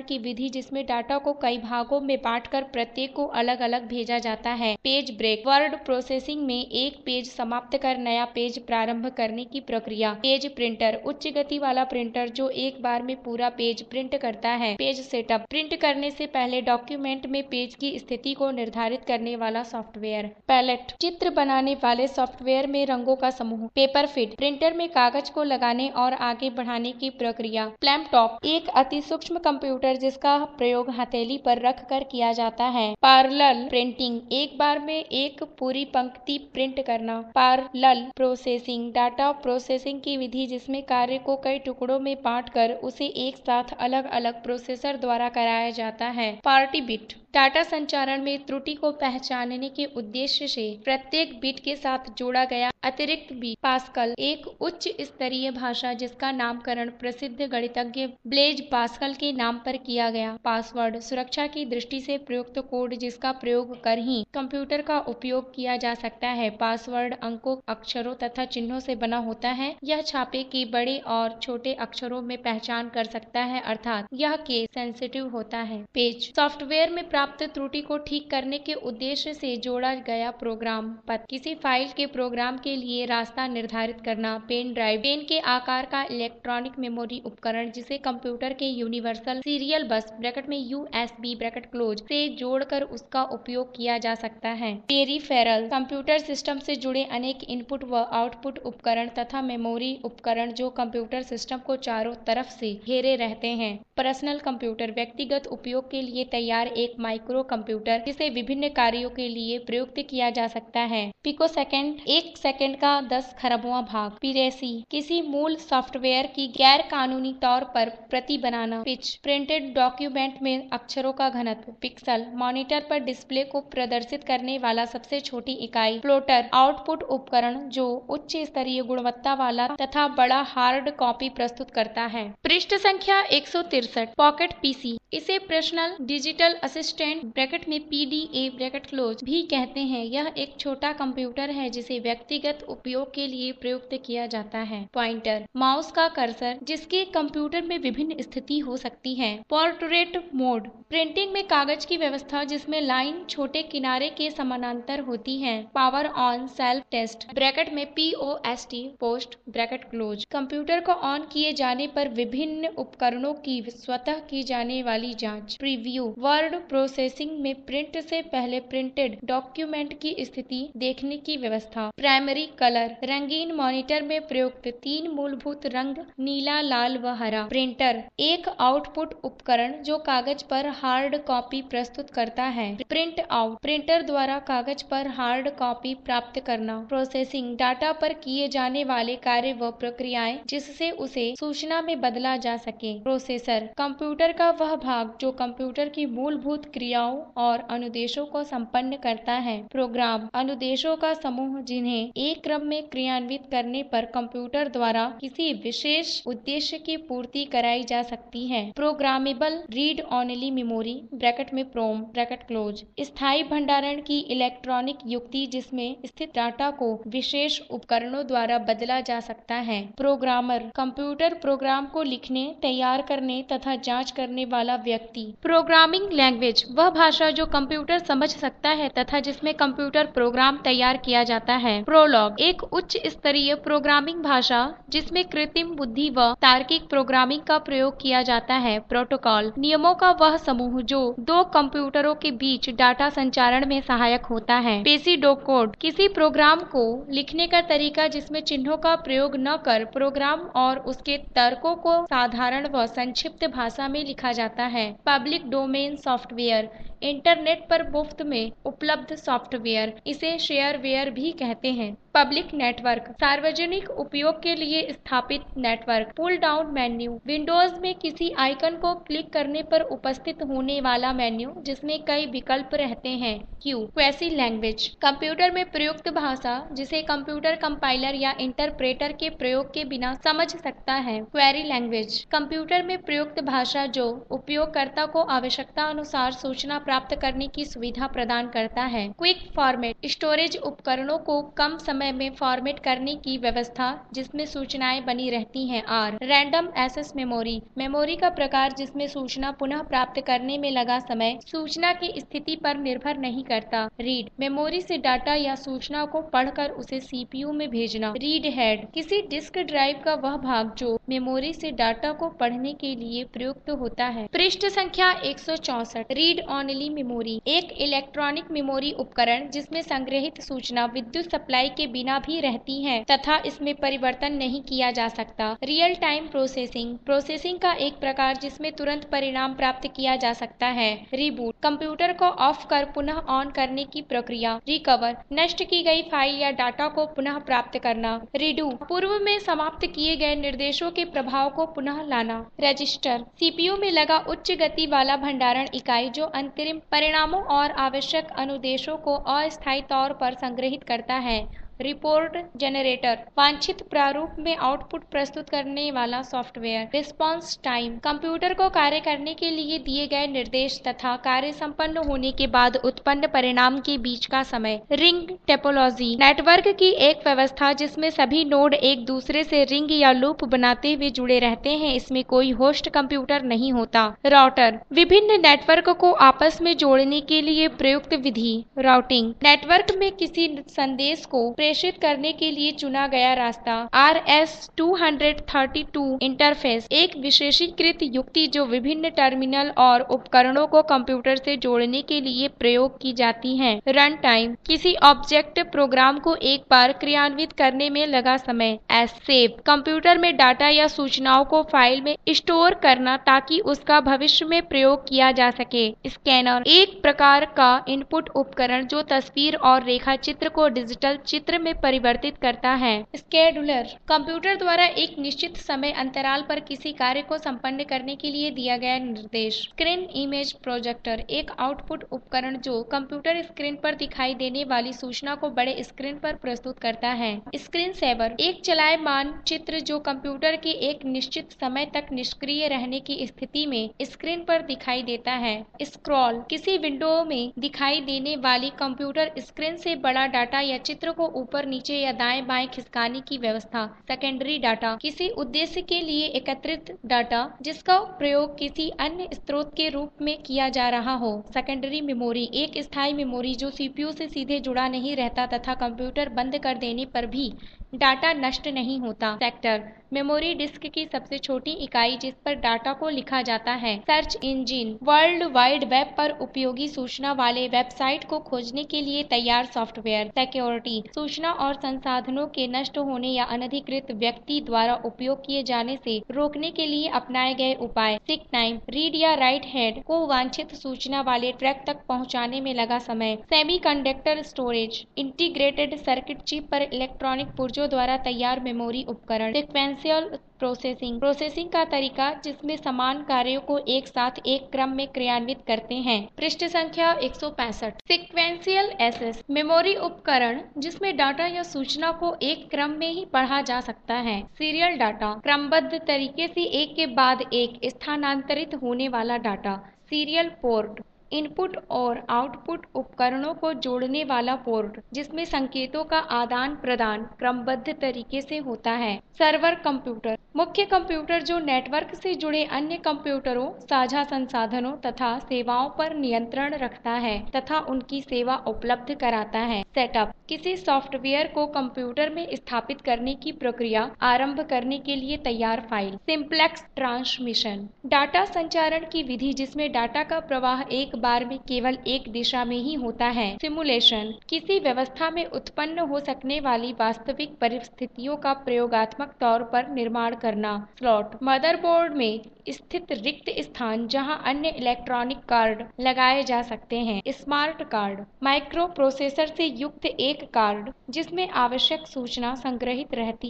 S1: की विधि जिसमें डाटा को कई भागों में बांटकर प्रत्येक को अलग अलग भेजा जाता है। पेज ब्रेक वर्ड प्रोसेसिंग में एक पेज समाप्त कर नया पेज प्रारंभ करने की प्रक्रिया। पेज प्रिंटर उच्च गति वाला प्रिंटर जो एक बार में पूरा पेज प्रिंट करता है। पेज सेटअप प्रिंट करने से पहले डॉक्यूमेंट में पेज की स्थिति को निर्धारित करने वाला सॉफ्टवेयर। पैलेट चित्र बनाने वाले सॉफ्टवेयर में रंगों का समूह। पेपर फीड प्रिंटर में कागज को लगाने और आगे बढ़ाने की प्रक्रिया। लैपटॉप एक अति सूक्ष्म कंप्यूटर जिसका प्रयोग हथेली पर रख कर किया जाता है। पैरेलल प्रिंटिंग एक बार में एक पूरी पंक्ति प्रिंट करना। पैरेलल प्रोसेसिंग डाटा प्रोसेसिंग की विधि जिसमें कार्य को कई टुकड़ों में बांटकर उसे एक साथ अलग अलग प्रोसेसर द्वारा कराया जाता है। पार्टी बिट डाटा संचारण में त्रुटि को पहचानने के उद्देश्य से प्रत्येक बिट के साथ जोड़ा गया अतिरिक्त बिट। पास्कल एक उच्च स्तरीय भाषा जिसका नामकरण प्रसिद्ध गणितज्ञ ब्लेज पास्कल के नाम पर किया गया। पासवर्ड सुरक्षा की दृष्टि से प्रयुक्त कोड जिसका प्रयोग कर ही कंप्यूटर का उपयोग किया जा सकता है। पासवर्ड अंकों अक्षरों तथा चिन्हों से बना होता है। यह छापे के बड़े और छोटे अक्षरों में पहचान कर सकता है अर्थात यह केस सेंसिटिव होता है। पेज सॉफ्टवेयर में प्राप्त त्रुटि को ठीक करने के उद्देश्य से जोड़ा गया प्रोग्राम। पथ किसी फाइल के प्रोग्राम के लिए रास्ता निर्धारित करना। पेन ड्राइव पेन के आकार का इलेक्ट्रॉनिक मेमोरी उपकरण जिसे कंप्यूटर के यूनिवर्सल सीरियल बस ब्रैकेट में यूएसबी ब्रैकेट क्लोज से जोड़कर उसका उपयोग किया जा सकता है। पेरिफेरल कंप्यूटर सिस्टम से जुड़े अनेक इनपुट व आउटपुट उपकरण तथा मेमोरी उपकरण जो कंप्यूटर सिस्टम को चारों तरफ से घेरे रहते हैं। पर्सनल कंप्यूटर व्यक्तिगत उपयोग के लिए तैयार एक माइक्रो कंप्यूटर जिसे विभिन्न कार्यों के लिए प्रयुक्त किया जा सकता है। पिकोसेकंड एक सेकंड का दस खरबवां भाग। पिरेसी किसी मूल सॉफ्टवेयर की गैर कानूनी तौर पर प्रति बनाना। पिच प्रिंटेड डॉक्यूमेंट में अक्षरों का घनत्व। पिक्सल मॉनिटर पर डिस्प्ले को प्रदर्शित करने वाला सबसे छोटी इकाई। प्लॉटर आउटपुट उपकरण जो उच्च स्तरीय गुणवत्ता वाला तथा बड़ा हार्ड कॉपी प्रस्तुत करता है। पृष्ठ संख्या एक सौ तिरसठ पॉकेट पीसी इसे पर्सनल डिजिटल असिस्टेंट ब्रैकेट में पीडीए ब्रैकेट क्लोज भी कहते हैं। यह एक छोटा कंप्यूटर है जिसे व्यक्तिगत उपयोग के लिए प्रयुक्त किया जाता है। पॉइंटर माउस का कर्सर जिसके कंप्यूटर में विभिन्न स्थिति हो सकती है। पोर्ट्रेट मोड प्रिंटिंग में कागज की व्यवस्था जिसमें लाइन छोटे किनारे के समानांतर होती है। Power on self test bracket में P O S T post bracket close computer को ऑन किए जाने पर विभिन्न उपकरणों की स्वतः की जाने वाली जांच। प्रीव्यू वर्ड प्रोसेसिंग में प्रिंट से पहले प्रिंटेड डॉक्यूमेंट की स्थिति देखने की व्यवस्था। प्राइमरी कलर रंगीन मॉनिटर में प्रयुक्त तीन मूलभूत रंग नीला लाल व हरा। प्रिंटर एक आउटपुट उपकरण जो कागज पर हार्ड कॉपी प्रस्तुत करता है। प्रिंट आउट प्रिंटर द्वारा कागज पर हार्ड कॉपी प्राप्त करना। प्रोसेसिंग डाटा पर किए जाने वाले कार्य व प्रक्रियाएं जिससे उसे सूचना में बदला जा सके। प्रोसेसर कंप्यूटर का वह भाग जो कंप्यूटर की मूलभूत क्रियाओं और अनुदेशों को संपन्न करता है। प्रोग्राम अनुदेशों का समूह जिन्हें एक क्रम में क्रियान्वित करने पर कंप्यूटर द्वारा किसी विशेष उद्देश्य की पूर्ति कराई जा सकती है। Programmable read only memory bracket में प्रोम ब्रैकेट क्लोज स्थायी भंडारण की इलेक्ट्रॉनिक युक्ति जिसमें स्थित डाटा को विशेष उपकरणों द्वारा बदला जा सकता है। प्रोग्रामर कंप्यूटर प्रोग्राम को लिखने तैयार करने तथा जांच करने वाला व्यक्ति। प्रोग्रामिंग लैंग्वेज वह भाषा जो कंप्यूटर समझ सकता है तथा जिसमें कंप्यूटर प्रोग्राम तैयार किया जाता है। प्रोलॉग एक उच्च स्तरीय प्रोग्रामिंग भाषा जिसमें कृत्रिम बुद्धि व तार्किक प्रोग्रामिंग का प्रयोग किया जाता है। प्रोटोकॉल नियमों का वह समूह जो दो कंप्यूटरों के बीच डाटा संचारण में सहायक होता है। पेसिडोकोड किसी प्रोग्राम को लिखने का तरीका जिसमें चिन्हों का प्रयोग न कर प्रोग्राम और उसके तर्कों को साधारण व संक्षिप्त भाषा में लिखा जाता है। पब्लिक डोमेन सॉफ्टवेयर इंटरनेट पर मुफ्त में उपलब्ध सॉफ्टवेयर इसे शेयरवेयर भी कहते हैं। पब्लिक नेटवर्क सार्वजनिक उपयोग के लिए स्थापित network. Pull down menu Windows में किसी आइकन को क्लिक करने पर उपस्थित होने वाला मेन्यू जिसमें कई विकल्प रहते हैं। क्यू क्वेसी लैंग्वेज कंप्यूटर में प्रयुक्त भाषा जिसे कंप्यूटर कंपाइलर या इंटरप्रेटर के प्रयोग के बिना समझ सकता है। क्वेरी लैंग्वेज कंप्यूटर में प्रयुक्त भाषा जो उपयोगकर्ता को आवश्यकता अनुसार सूचना प्राप्त करने की सुविधा प्रदान करता है। क्विक फॉर्मेट स्टोरेज उपकरणों को कम समय में फॉर्मेट करने की व्यवस्था जिसमें सूचनाएं बनी रहती हैं। R random access memory memory का प्रकार जिसमें सूचना पुनः प्राप्त करने में लगा समय सूचना की स्थिति पर निर्भर नहीं करता। रीड मेमोरी से डाटा या सूचना को पढ़कर उसे सीपीयू में भेजना। रीड हेड किसी डिस्क ड्राइव का वह भाग जो मेमोरी से डाटा को पढ़ने के लिए प्रयुक्त होता है। पृष्ठ संख्या एक सौ चौसठ। रीड ओनली मेमोरी एक इलेक्ट्रॉनिक मेमोरी उपकरण जिसमें संग्रहित सूचना विद्युत सप्लाई के बिना भी रहती है तथा इसमें परिवर्तन नहीं किया जा सकता। रियल टाइम प्रोसेसिंग प्रोसेसिंग का एक प्रकार जिसमें तुरंत परिणाम प्राप्त किया जा सकता है। रिबूट कंप्यूटर को ऑफ कर पुनः ऑन करने की प्रक्रिया। रिकवर नष्ट की गई फाइल या डाटा को पुनः प्राप्त करना। रिडू पूर्व में समाप्त किए गए निर्देशों के प्रभाव को पुनः लाना। रजिस्टर सीपीयू में लगा उच्च गति वाला भंडारण इकाई जो अंतरिम परिणामों और आवश्यक अनुदेशों को अस्थायी तौर पर संग्रहित करता है। रिपोर्ट जनरेटर वांछित प्रारूप में आउटपुट प्रस्तुत करने वाला सॉफ्टवेयर। रिस्पांस टाइम कंप्यूटर को कार्य करने के लिए दिए गए निर्देश तथा कार्य संपन्न होने के बाद उत्पन्न परिणाम के बीच का समय। रिंग टोपोलॉजी नेटवर्क की एक व्यवस्था जिसमें सभी नोड एक दूसरे से रिंग या लूप बनाते हुए जुड़े रहते हैं। इसमें कोई होस्ट कंप्यूटर नहीं होता। राउटर विभिन्न नेटवर्क को आपस में जोड़ने के लिए प्रयुक्त विधि। राउटिंग नेटवर्क में किसी संदेश को प्रेषित करने के लिए चुना गया रास्ता। R S two thirty two interface एक विशेषीकृत युक्ति जो विभिन्न टर्मिनल और उपकरणों को कंप्यूटर से जोड़ने के लिए प्रयोग की जाती है। रन टाइम किसी ऑब्जेक्ट प्रोग्राम को एक बार क्रियान्वित करने में लगा समय। एस सेव कंप्यूटर में डाटा या सूचनाओं को फाइल में स्टोर करना ताकि उसका भविष्य में प्रयोग किया जा सके। स्कैनर एक प्रकार का इनपुट उपकरण जो तस्वीर और रेखा चित्र को डिजिटल चित्र में परिवर्तित करता है। स्केड्यूलर कंप्यूटर द्वारा एक निश्चित समय अंतराल पर किसी कार्य को संपन्न करने के लिए दिया गया निर्देश। स्क्रीन इमेज प्रोजेक्टर एक आउटपुट उपकरण जो कंप्यूटर स्क्रीन पर दिखाई देने वाली सूचना को बड़े स्क्रीन पर प्रस्तुत करता है। स्क्रीन सेवर एक चलायमान चित्र जो कंप्यूटर के एक निश्चित समय तक निष्क्रिय रहने की स्थिति में स्क्रीन पर दिखाई देता है। स्क्रॉल किसी विंडो में दिखाई देने वाली कंप्यूटर स्क्रीन से बड़ा डाटा या चित्र को ऊपर नीचे या दाएं बाएं खिसकाने की व्यवस्था। सेकेंडरी डाटा किसी उद्देश्य के लिए एकत्रित डाटा जिसका प्रयोग किसी अन्य स्रोत के रूप में किया जा रहा हो। सेकेंडरी मेमोरी एक स्थायी मेमोरी जो सीपीयू से सीधे जुड़ा नहीं रहता तथा कंप्यूटर बंद कर देने पर भी डाटा नष्ट नहीं होता। सेक्टर मेमोरी डिस्क की सबसे छोटी इकाई जिस पर डाटा को लिखा जाता है। Search engine world wide web पर उपयोगी सूचना वाले वेबसाइट को खोजने के लिए तैयार सॉफ्टवेयर। सिक्योरिटी सूचना और संसाधनों के नष्ट होने या अनधिकृत व्यक्ति द्वारा उपयोग किए जाने से रोकने के लिए अपनाए गए उपाय। सीक टाइम रीड या राइट हेड को वांछित सूचना वाले ट्रैक तक पहुंचाने में लगा समय। Semiconductor storage integrated circuit chip पर इलेक्ट्रॉनिक पुर्जों द्वारा तैयार मेमोरी उपकरण। सीक्वेंशियल प्रोसेसिंग प्रोसेसिंग का तरीका जिसमें समान कार्यों को एक साथ एक क्रम में क्रियान्वित करते हैं। पृष्ठ संख्या एक सौ पैंसठ। सीक्वेंशियल एक्सेस मेमोरी उपकरण जिसमें डाटा या सूचना को एक क्रम में ही पढ़ा जा सकता है। सीरियल डाटा क्रमबद्ध तरीके से एक के बाद एक स्थानांतरित होने वाला डाटा। सीरियल पोर्ट इनपुट और आउटपुट उपकरणों को जोड़ने वाला पोर्ट जिसमें संकेतों का आदान प्रदान क्रमबद्ध तरीके से होता है। सर्वर कंप्यूटर मुख्य कंप्यूटर जो नेटवर्क से जुड़े अन्य कंप्यूटरों साझा संसाधनों तथा सेवाओं पर नियंत्रण रखता है तथा उनकी सेवा उपलब्ध कराता है। सेटअप किसी सॉफ्टवेयर को कंप्यूटर में स्थापित करने की प्रक्रिया आरंभ करने के लिए तैयार फाइल। सिंप्लेक्स ट्रांसमिशन डाटा संचारण की विधि जिसमें डाटा का प्रवाह एक बार में केवल एक दिशा में ही होता है। सिमुलेशन किसी व्यवस्था में उत्पन्न हो सकने वाली वास्तविक परिस्थितियों का प्रयोगात्मक तौर पर निर्माण करना। स्लॉट मदरबोर्ड में स्थित रिक्त स्थान जहां अन्य इलेक्ट्रॉनिक कार्ड लगाए जा सकते हैं। स्मार्ट कार्ड माइक्रो प्रोसेसर से युक्त एक कार्ड जिसमें आवश्यक सूचना संग्रहित रहती है।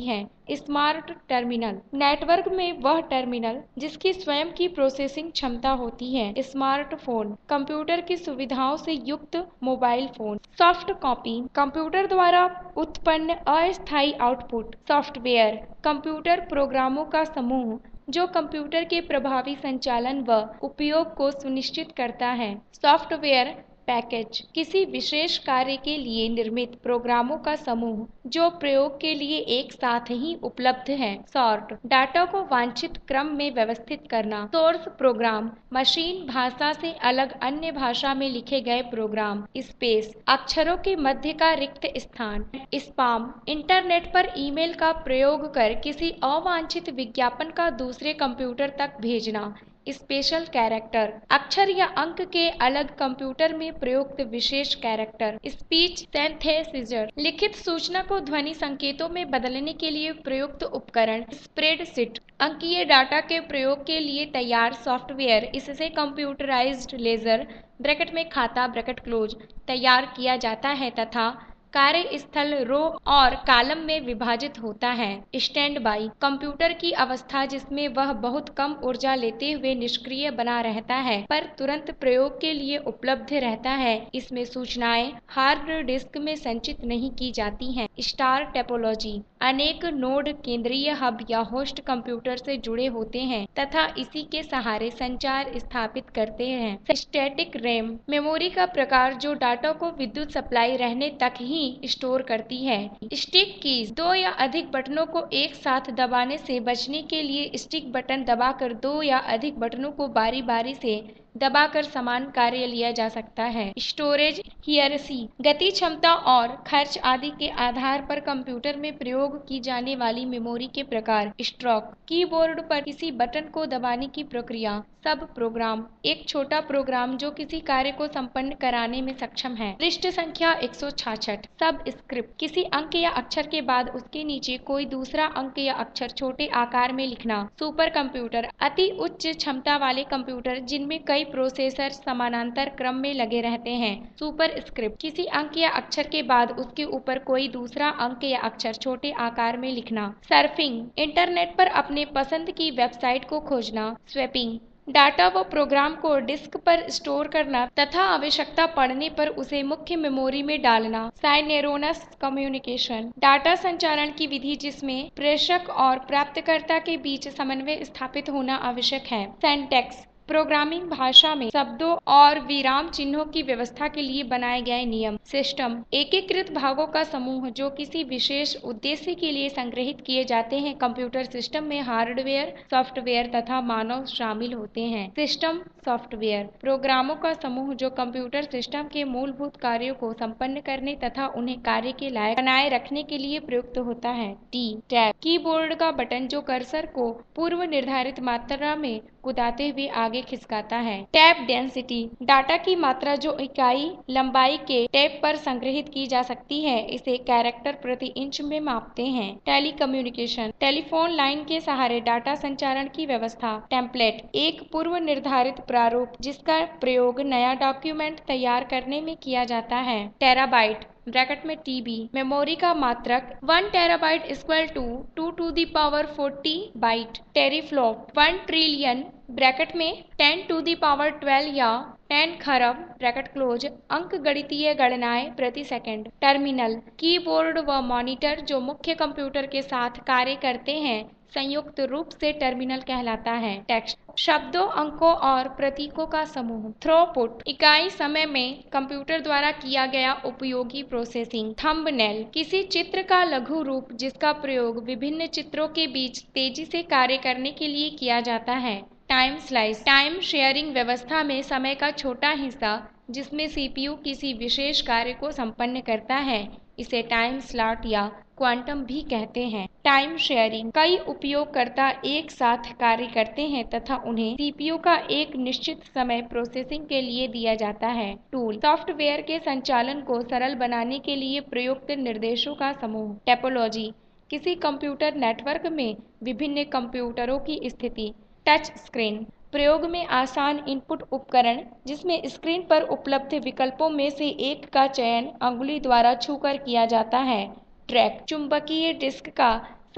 S1: स्मार्ट टर्मिनल, नेटवर्क में वह टर्मिनल जिसकी स्वयं की प्रोसेसिंग क्षमता होती है। स्मार्टफोन, कंप्यूटर की सुविधाओं से युक्त mobile phone. Soft copy, computer द्वारा उत्पन्न अस्थायी आउटपुट। सॉफ्टवेयर, कंप्यूटर प्रोग्रामों का समूह जो कंप्यूटर के प्रभावी संचालन व उपयोग को सुनिश्चित करता है। सॉफ्टवेयर पैकेज, किसी विशेष कार्य के लिए निर्मित प्रोग्रामों का समूह जो प्रयोग के लिए एक साथ ही उपलब्ध है। सॉर्ट, डाटा को वांछित क्रम में व्यवस्थित करना। सोर्स प्रोग्राम, मशीन भाषा से अलग अन्य भाषा में लिखे गए प्रोग्राम। स्पेस, अक्षरों के मध्य का रिक्त स्थान। स्पाम, इंटरनेट पर ईमेल का प्रयोग कर किसी अवांछित विज्ञापन का दूसरे कंप्यूटर तक भेजना। स्पेशल कैरेक्टर, अक्षर या अंक के अलग कंप्यूटर में प्रयुक्त विशेष कैरेक्टर। स्पीच सिंथेसिसर, लिखित सूचना को ध्वनि संकेतों में बदलने के लिए प्रयुक्त उपकरण। स्प्रेडशीट, अंकीय डाटा के प्रयोग के लिए तैयार सॉफ्टवेयर। इससे कंप्यूटराइज्ड लेजर ब्रैकेट में खाता ब्रैकेट क्लोज तैयार किया जाता है तथा कार्यस्थल रो और कॉलम में विभाजित होता है। स्टैंड बाई, कंप्यूटर की अवस्था जिसमें वह बहुत कम ऊर्जा लेते हुए निष्क्रिय बना रहता है पर तुरंत प्रयोग के लिए उपलब्ध रहता है। इसमें सूचनाएं हार्ड डिस्क में संचित नहीं की जाती हैं। स्टार टोपोलॉजी, अनेक नोड केंद्रीय हब या होस्ट कंप्यूटर से जुड़े होते हैं तथा इसी के सहारे संचार स्थापित करते हैं। स्टैटिक रैम, मेमोरी का प्रकार जो डाटा को विद्युत सप्लाई रहने तक ही स्टोर करती है। स्टिक कीज, दो या अधिक बटनों को एक साथ दबाने से बचने के लिए स्टिक बटन दबाकर दो या अधिक बटनों को बारी बारी से दबाकर समान कार्य लिया जा सकता है। स्टोरेज हियरसी, गति क्षमता और खर्च आदि के आधार पर कंप्यूटर में प्रयोग की जाने वाली मेमोरी के प्रकार। स्ट्रोक, कीबोर्ड पर किसी बटन को दबाने की प्रक्रिया। सब प्रोग्राम, एक छोटा प्रोग्राम जो किसी कार्य को संपन्न कराने में सक्षम है। पृष्ठ संख्या एक सौ छियासठ। सब स्क्रिप्ट, किसी अंक या अक्षर के बाद उसके नीचे कोई दूसरा अंक या अक्षर छोटे आकार में लिखना। सुपर कंप्यूटर, अति उच्च क्षमता वाले कंप्यूटर जिनमें कई प्रोसेसर समानांतर क्रम में लगे रहते हैं। सुपर स्क्रिप्ट, किसी अंक या अक्षर के बाद उसके ऊपर कोई दूसरा अंक या अक्षर छोटे आकार में लिखना। सर्फिंग, इंटरनेट पर अपने पसंद की वेबसाइट को खोजना। स्वैपिंग, डाटा व प्रोग्राम को डिस्क पर स्टोर करना तथा आवश्यकता पड़ने पर उसे मुख्य मेमोरी में डालना। साइनेरोनस कम्युनिकेशन, डाटा संचारण की विधि जिसमें प्रेषक और प्राप्तकर्ता के बीच समन्वय स्थापित होना आवश्यक है। सिंटैक्स, प्रोग्रामिंग भाषा में शब्दों और विराम चिन्हों की व्यवस्था के लिए बनाए गए नियम। सिस्टम, एकीकृत भागों का समूह जो किसी विशेष उद्देश्य के लिए संग्रहित किए जाते हैं। कंप्यूटर सिस्टम में हार्डवेयर, सॉफ्टवेयर तथा मानव शामिल होते हैं। सिस्टम सॉफ्टवेयर, प्रोग्रामों का समूह जो कंप्यूटर सिस्टम के मूलभूत कार्यों को संपन्न करने तथा उन्हें कार्य के लायक बनाए रखने के लिए प्रयुक्त होता है। टी टैब, कीबोर्ड का बटन जो कर्सर को पूर्व निर्धारित मात्रा में कुदाते हुए आगे खिसकाता है। टैब डेंसिटी, डाटा की मात्रा जो इकाई लंबाई के टैब पर संग्रहित की जा सकती है इसे कैरेक्टर प्रति इंच में मापते हैं। टेलीकम्युनिकेशन, टेलीफोन लाइन के सहारे डाटा संचारण की व्यवस्था। टेम्पलेट, एक पूर्व निर्धारित प्रारूप जिसका प्रयोग नया डॉक्यूमेंट तैयार करने में किया जाता है। टेराबाइट ब्रैकेट में टीबी, मेमोरी का मात्रक one terabyte equal to two to the power forty byte. Teraflop, one trillion bracket में ten to the power twelve या टेन खरब ब्रैकेट क्लोज अंक गणितीय गणनाएं प्रति सेकंड। टर्मिनल, कीबोर्ड व मॉनिटर जो मुख्य कंप्यूटर के साथ कार्य करते हैं संयुक्त रूप से टर्मिनल कहलाता है। टेक्स्ट, शब्दों, अंकों और प्रतीकों का समूह। थ्रूपुट, इकाई समय में कंप्यूटर द्वारा किया गया उपयोगी प्रोसेसिंग। थंबनेल, किसी चित्र का लघु रूप जिसका प्रयोग विभिन्न चित्रों के बीच तेजी से कार्य करने के लिए किया जाता है। टाइम स्लाइस, टाइम शेयरिंग व्यवस्था में समय का छोटा हिस्सा जिसमें सीपीयू किसी विशेष कार्य को संपन्न करता है इसे टाइम स्लॉट या क्वांटम भी कहते हैं। टाइम शेयरिंग, कई उपयोगकर्ता एक साथ कार्य करते हैं तथा उन्हें सीपीयू का एक निश्चित समय प्रोसेसिंग के लिए दिया जाता है। टूल, सॉफ्टवेयर के संचालन को सरल बनाने के लिए प्रयुक्त निर्देशों का समूह। टोपोलॉजी, किसी कंप्यूटर नेटवर्क में विभिन्न कंप्यूटरों की स्थिति। टच स्क्रीन, प्रयोग में आसान इनपुट उपकरण जिसमें स्क्रीन पर उपलब्ध विकल्पों में से एक का चयन अंगुली द्वारा छूकर किया जाता है। ट्रैक, चुंबकीय डिस्क का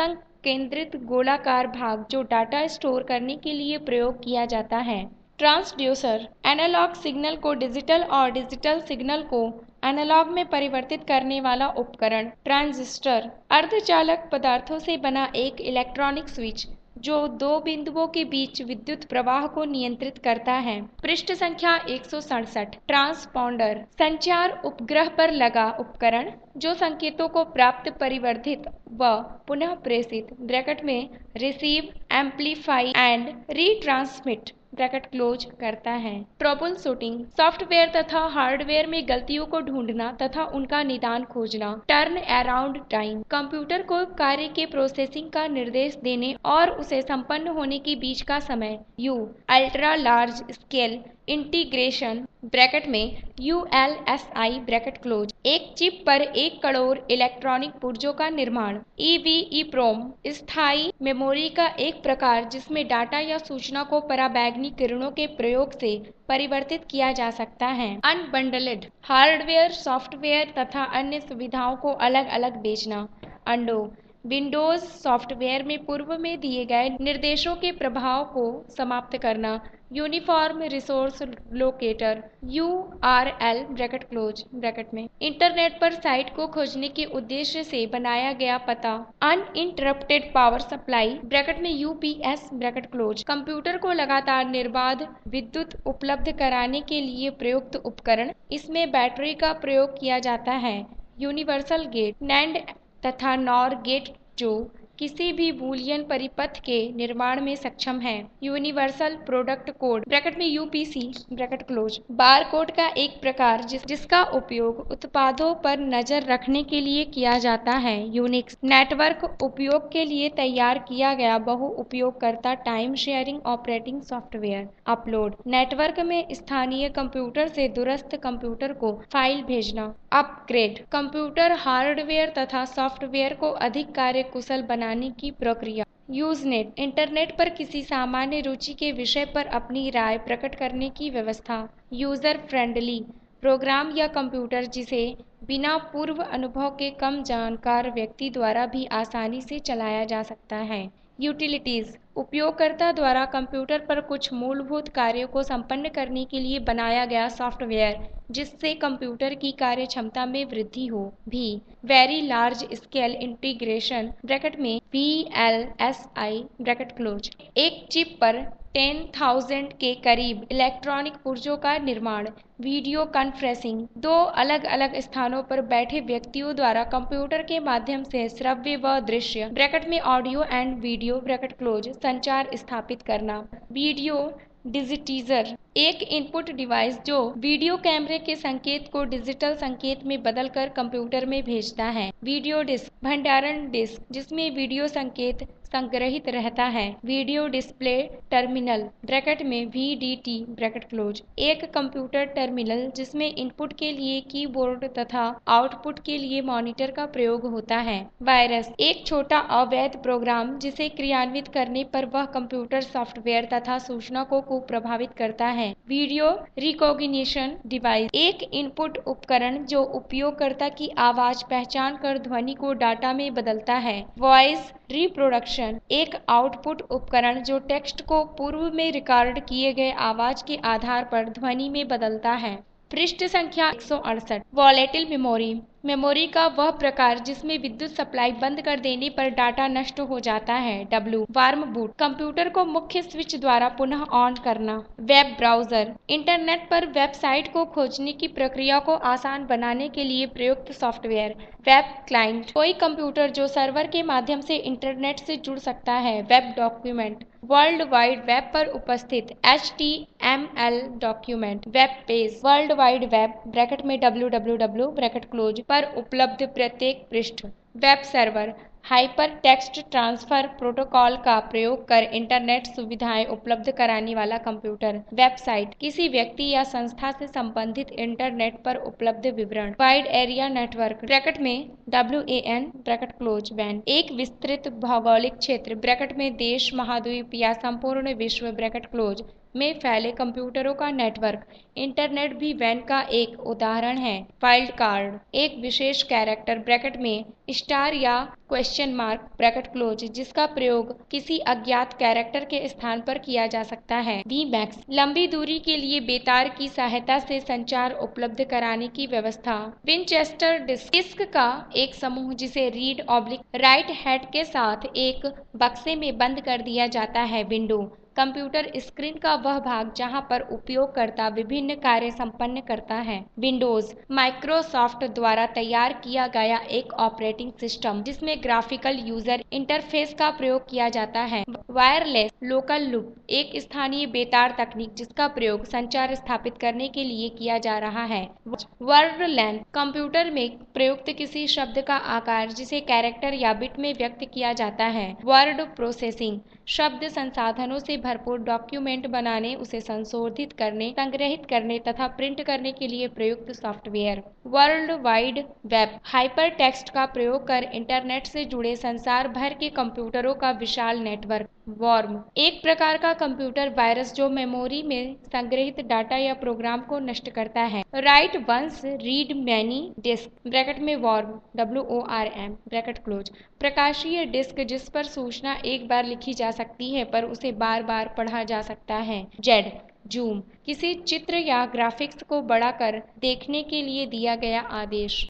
S1: केंद्रित गोलाकार भाग जो डाटा स्टोर करने के लिए प्रयोग किया जाता है। ट्रांसड्यूसर एनालॉग सिग्नल को डिजिटल और डिजिटल सिग्नल को एनालॉग में परिवर्तित करने वाला उपकरण। ट्रांजिस्टर अर्धचालक पदार्थों से बना एक इलेक्ट्रॉनिक स्विच जो दो बिंदुओं के बीच विद्युत प्रवाह को नियंत्रित करता है। पृष्ठ संख्या एक सौ सड़सठ। ट्रांसपॉन्डर संचार उपग्रह पर लगा उपकरण जो संकेतों को प्राप्त, परिवर्धित व पुनः प्रेषित ब्रैकेट में receive, amplify and retransmit bracket close करता है। ट्रबल शूटिंग सॉफ्टवेयर तथा हार्डवेयर में गलतियों को ढूंढना तथा उनका निदान खोजना। टर्न अराउंड टाइम कंप्यूटर को कार्य के प्रोसेसिंग का निर्देश देने और उसे संपन्न होने के बीच का समय। U ultra large scale integration bracket में U L S I bracket close एक चिप पर एक करोड़ इलेक्ट्रॉनिक पुर्जों का निर्माण। ई वी ई प्रोम स्थायी मेमोरी का एक प्रकार जिसमें डाटा या सूचना को पराबैंगनी किरणों के प्रयोग से परिवर्तित किया जा सकता है। अनबंडल्ड हार्डवेयर, सॉफ्टवेयर तथा अन्य सुविधाओं को अलग अलग बेचना। अंडो विंडोज सॉफ्टवेयर में पूर्व में दिए गए निर्देशों के प्रभाव को समाप्त करना। Uniform resource locator U R L bracket close bracket में इंटरनेट पर साइट को खोजने के उद्देश्य से बनाया गया पता। अनइंटरप्टेड पावर सप्लाई ब्रैकेट में U P S bracket close computer को लगातार निर्बाध विद्युत उपलब्ध कराने के लिए प्रयुक्त उपकरण। इसमें बैटरी का प्रयोग किया जाता है। यूनिवर्सल गेट नैंड तथा नॉर गेट जो किसी भी बूलियन परिपथ के निर्माण में सक्षम है। यूनिवर्सल प्रोडक्ट कोड ब्रैकेट में U P C bracket close bar code का एक प्रकार जिस जिसका उपयोग उत्पादों पर नजर रखने के लिए किया जाता है। यूनिक्स नेटवर्क उपयोग के लिए तैयार किया गया बहु उपयोगकर्ता time sharing operating software. Upload network में स्थानीय कंप्यूटर से दूरस्थ कंप्यूटर को फाइल भेजना। अपग्रेड कंप्यूटर हार्डवेयर तथा सॉफ्टवेयर को अधिक कार्यकुशल बनाने की प्रक्रिया। यूजनेट इंटरनेट पर किसी सामान्य रुचि के विषय पर अपनी राय प्रकट करने की व्यवस्था। यूजर फ्रेंडली प्रोग्राम या कंप्यूटर जिसे बिना पूर्व अनुभव के कम जानकार व्यक्ति द्वारा भी आसानी से चलाया जा सकता है। यूटिलिटीज उपयोगकर्ता द्वारा कंप्यूटर पर कुछ मूलभूत कार्यों को संपन्न करने के लिए बनाया गया सॉफ्टवेयर जिससे कंप्यूटर की कार्य क्षमता में वृद्धि हो। भी very large scale integration bracket में V L S I bracket close एक चिप पर टेन थाउजेंड के करीब इलेक्ट्रॉनिक पुर्जों का निर्माण। वीडियो कॉन्फ्रेंसिंग दो अलग अलग स्थानों पर बैठे व्यक्तियों द्वारा कंप्यूटर के माध्यम से श्रव्य व दृश्य ब्रैकेट में audio and video bracket close संचार स्थापित करना। वीडियो डिजिटीजर एक इनपुट डिवाइस जो वीडियो कैमरे के संकेत को डिजिटल संकेत में बदलकर कंप्यूटर में भेजता है। वीडियो डिस्क भंडारण डिस्क जिसमें वीडियो संकेत संग्रहित रहता है। वीडियो डिस्प्ले टर्मिनल ब्रैकेट में V D T bracket close एक कंप्यूटर टर्मिनल जिसमें इनपुट के लिए कीबोर्ड तथा आउटपुट के लिए मॉनिटर का प्रयोग होता है। वायरस एक छोटा अवैध प्रोग्राम जिसे क्रियान्वित करने पर वह कंप्यूटर सॉफ्टवेयर तथा सूचना को प्रभावित करता है। वीडियो रिकॉग्निशन डिवाइस एक इनपुट उपकरण जो उपयोगकर्ता की आवाज पहचान कर ध्वनि को डाटा में बदलता है। वॉइस रिप्रोडक्शन एक आउटपुट उपकरण जो टेक्स्ट को पूर्व में रिकॉर्ड किए गए आवाज के आधार पर ध्वनि में बदलता है। पृष्ठ संख्या एक सौ अड़सठ। वॉलेटिल मेमोरी मेमोरी का वह प्रकार जिसमें विद्युत सप्लाई बंद कर देने पर डाटा नष्ट हो जाता है। डब्ल्यू वार्म बूट कंप्यूटर को मुख्य स्विच द्वारा पुनः ऑन करना। वेब ब्राउजर इंटरनेट पर वेबसाइट को खोजने की प्रक्रिया को आसान बनाने के लिए प्रयुक्त सॉफ्टवेयर। वेब क्लाइंट कोई कंप्यूटर जो सर्वर के माध्यम से इंटरनेट से जुड़ सकता है। Web document world wide web पर उपस्थित H T M L document. Web page world wide web bracket में W W W bracket close पर उपलब्ध प्रत्येक पृष्ठ। Web server hypertext transfer protocol का प्रयोग कर इंटरनेट सुविधाएं उपलब्ध कराने वाला कंप्यूटर। वेबसाइट किसी व्यक्ति या संस्था से संबंधित इंटरनेट पर उपलब्ध विवरण। वाइड एरिया नेटवर्क ब्रैकेट में W A N bracket close वैन एक विस्तृत भौगोलिक क्षेत्र ब्रैकेट में देश, महाद्वीप या संपूर्ण विश्व ब्रैकेट क्लोज। में फैले कंप्यूटरों का नेटवर्क। इंटरनेट भी वैन का एक उदाहरण है। वाइल्ड कार्ड एक विशेष कैरेक्टर ब्रैकेट में स्टार या क्वेश्चन मार्क ब्रैकेट क्लोज जिसका प्रयोग किसी अज्ञात कैरेक्टर के स्थान पर किया जा सकता है। वी मैक्स लंबी दूरी के लिए बेतार की सहायता से संचार उपलब्ध कराने की व्यवस्था। विनचेस्टर डिस्क डिस्क का एक समूह जिसे रीड ऑब्लिक राइट हेड के साथ एक बक्से में बंद कर दिया जाता है। विंडो कंप्यूटर स्क्रीन का वह भाग जहां पर उपयोगकर्ता विभिन्न कार्य संपन्न करता है। विंडोज माइक्रोसॉफ्ट द्वारा तैयार किया गया एक ऑपरेटिंग सिस्टम जिसमें ग्राफिकल यूजर इंटरफेस का प्रयोग किया जाता है। वायरलेस लोकल लूप एक स्थानीय बेतार तकनीक जिसका प्रयोग संचार स्थापित करने के लिए किया जा रहा है। वर्ड लेंथ कंप्यूटर में प्रयुक्त किसी शब्द का आकार जिसे कैरेक्टर या बिट में व्यक्त किया जाता है। वर्ड प्रोसेसिंग शब्द संसाधनों से भरपूर डॉक्यूमेंट बनाने, उसे संशोधित करने, संग्रहित करने तथा प्रिंट करने के लिए प्रयुक्त सॉफ्टवेयर। World wide web hypertext का प्रयोग कर इंटरनेट से जुड़े संसार भर के कंप्यूटरों का विशाल नेटवर्क। वॉर्म एक प्रकार का कंप्यूटर वायरस जो मेमोरी में संग्रहित डाटा या प्रोग्राम को नष्ट करता है। Write once read many disk bracket में WORM W O R M bracket close प्रकाशीय डिस्क जिस पर सूचना एक बार लिखी जा सकती है पर उसे बार बार पढ़ा जा सकता है। जेड जूम किसी चित्र या ग्राफिक्स को बड़ा कर देखने के लिए दिया गया आदेश।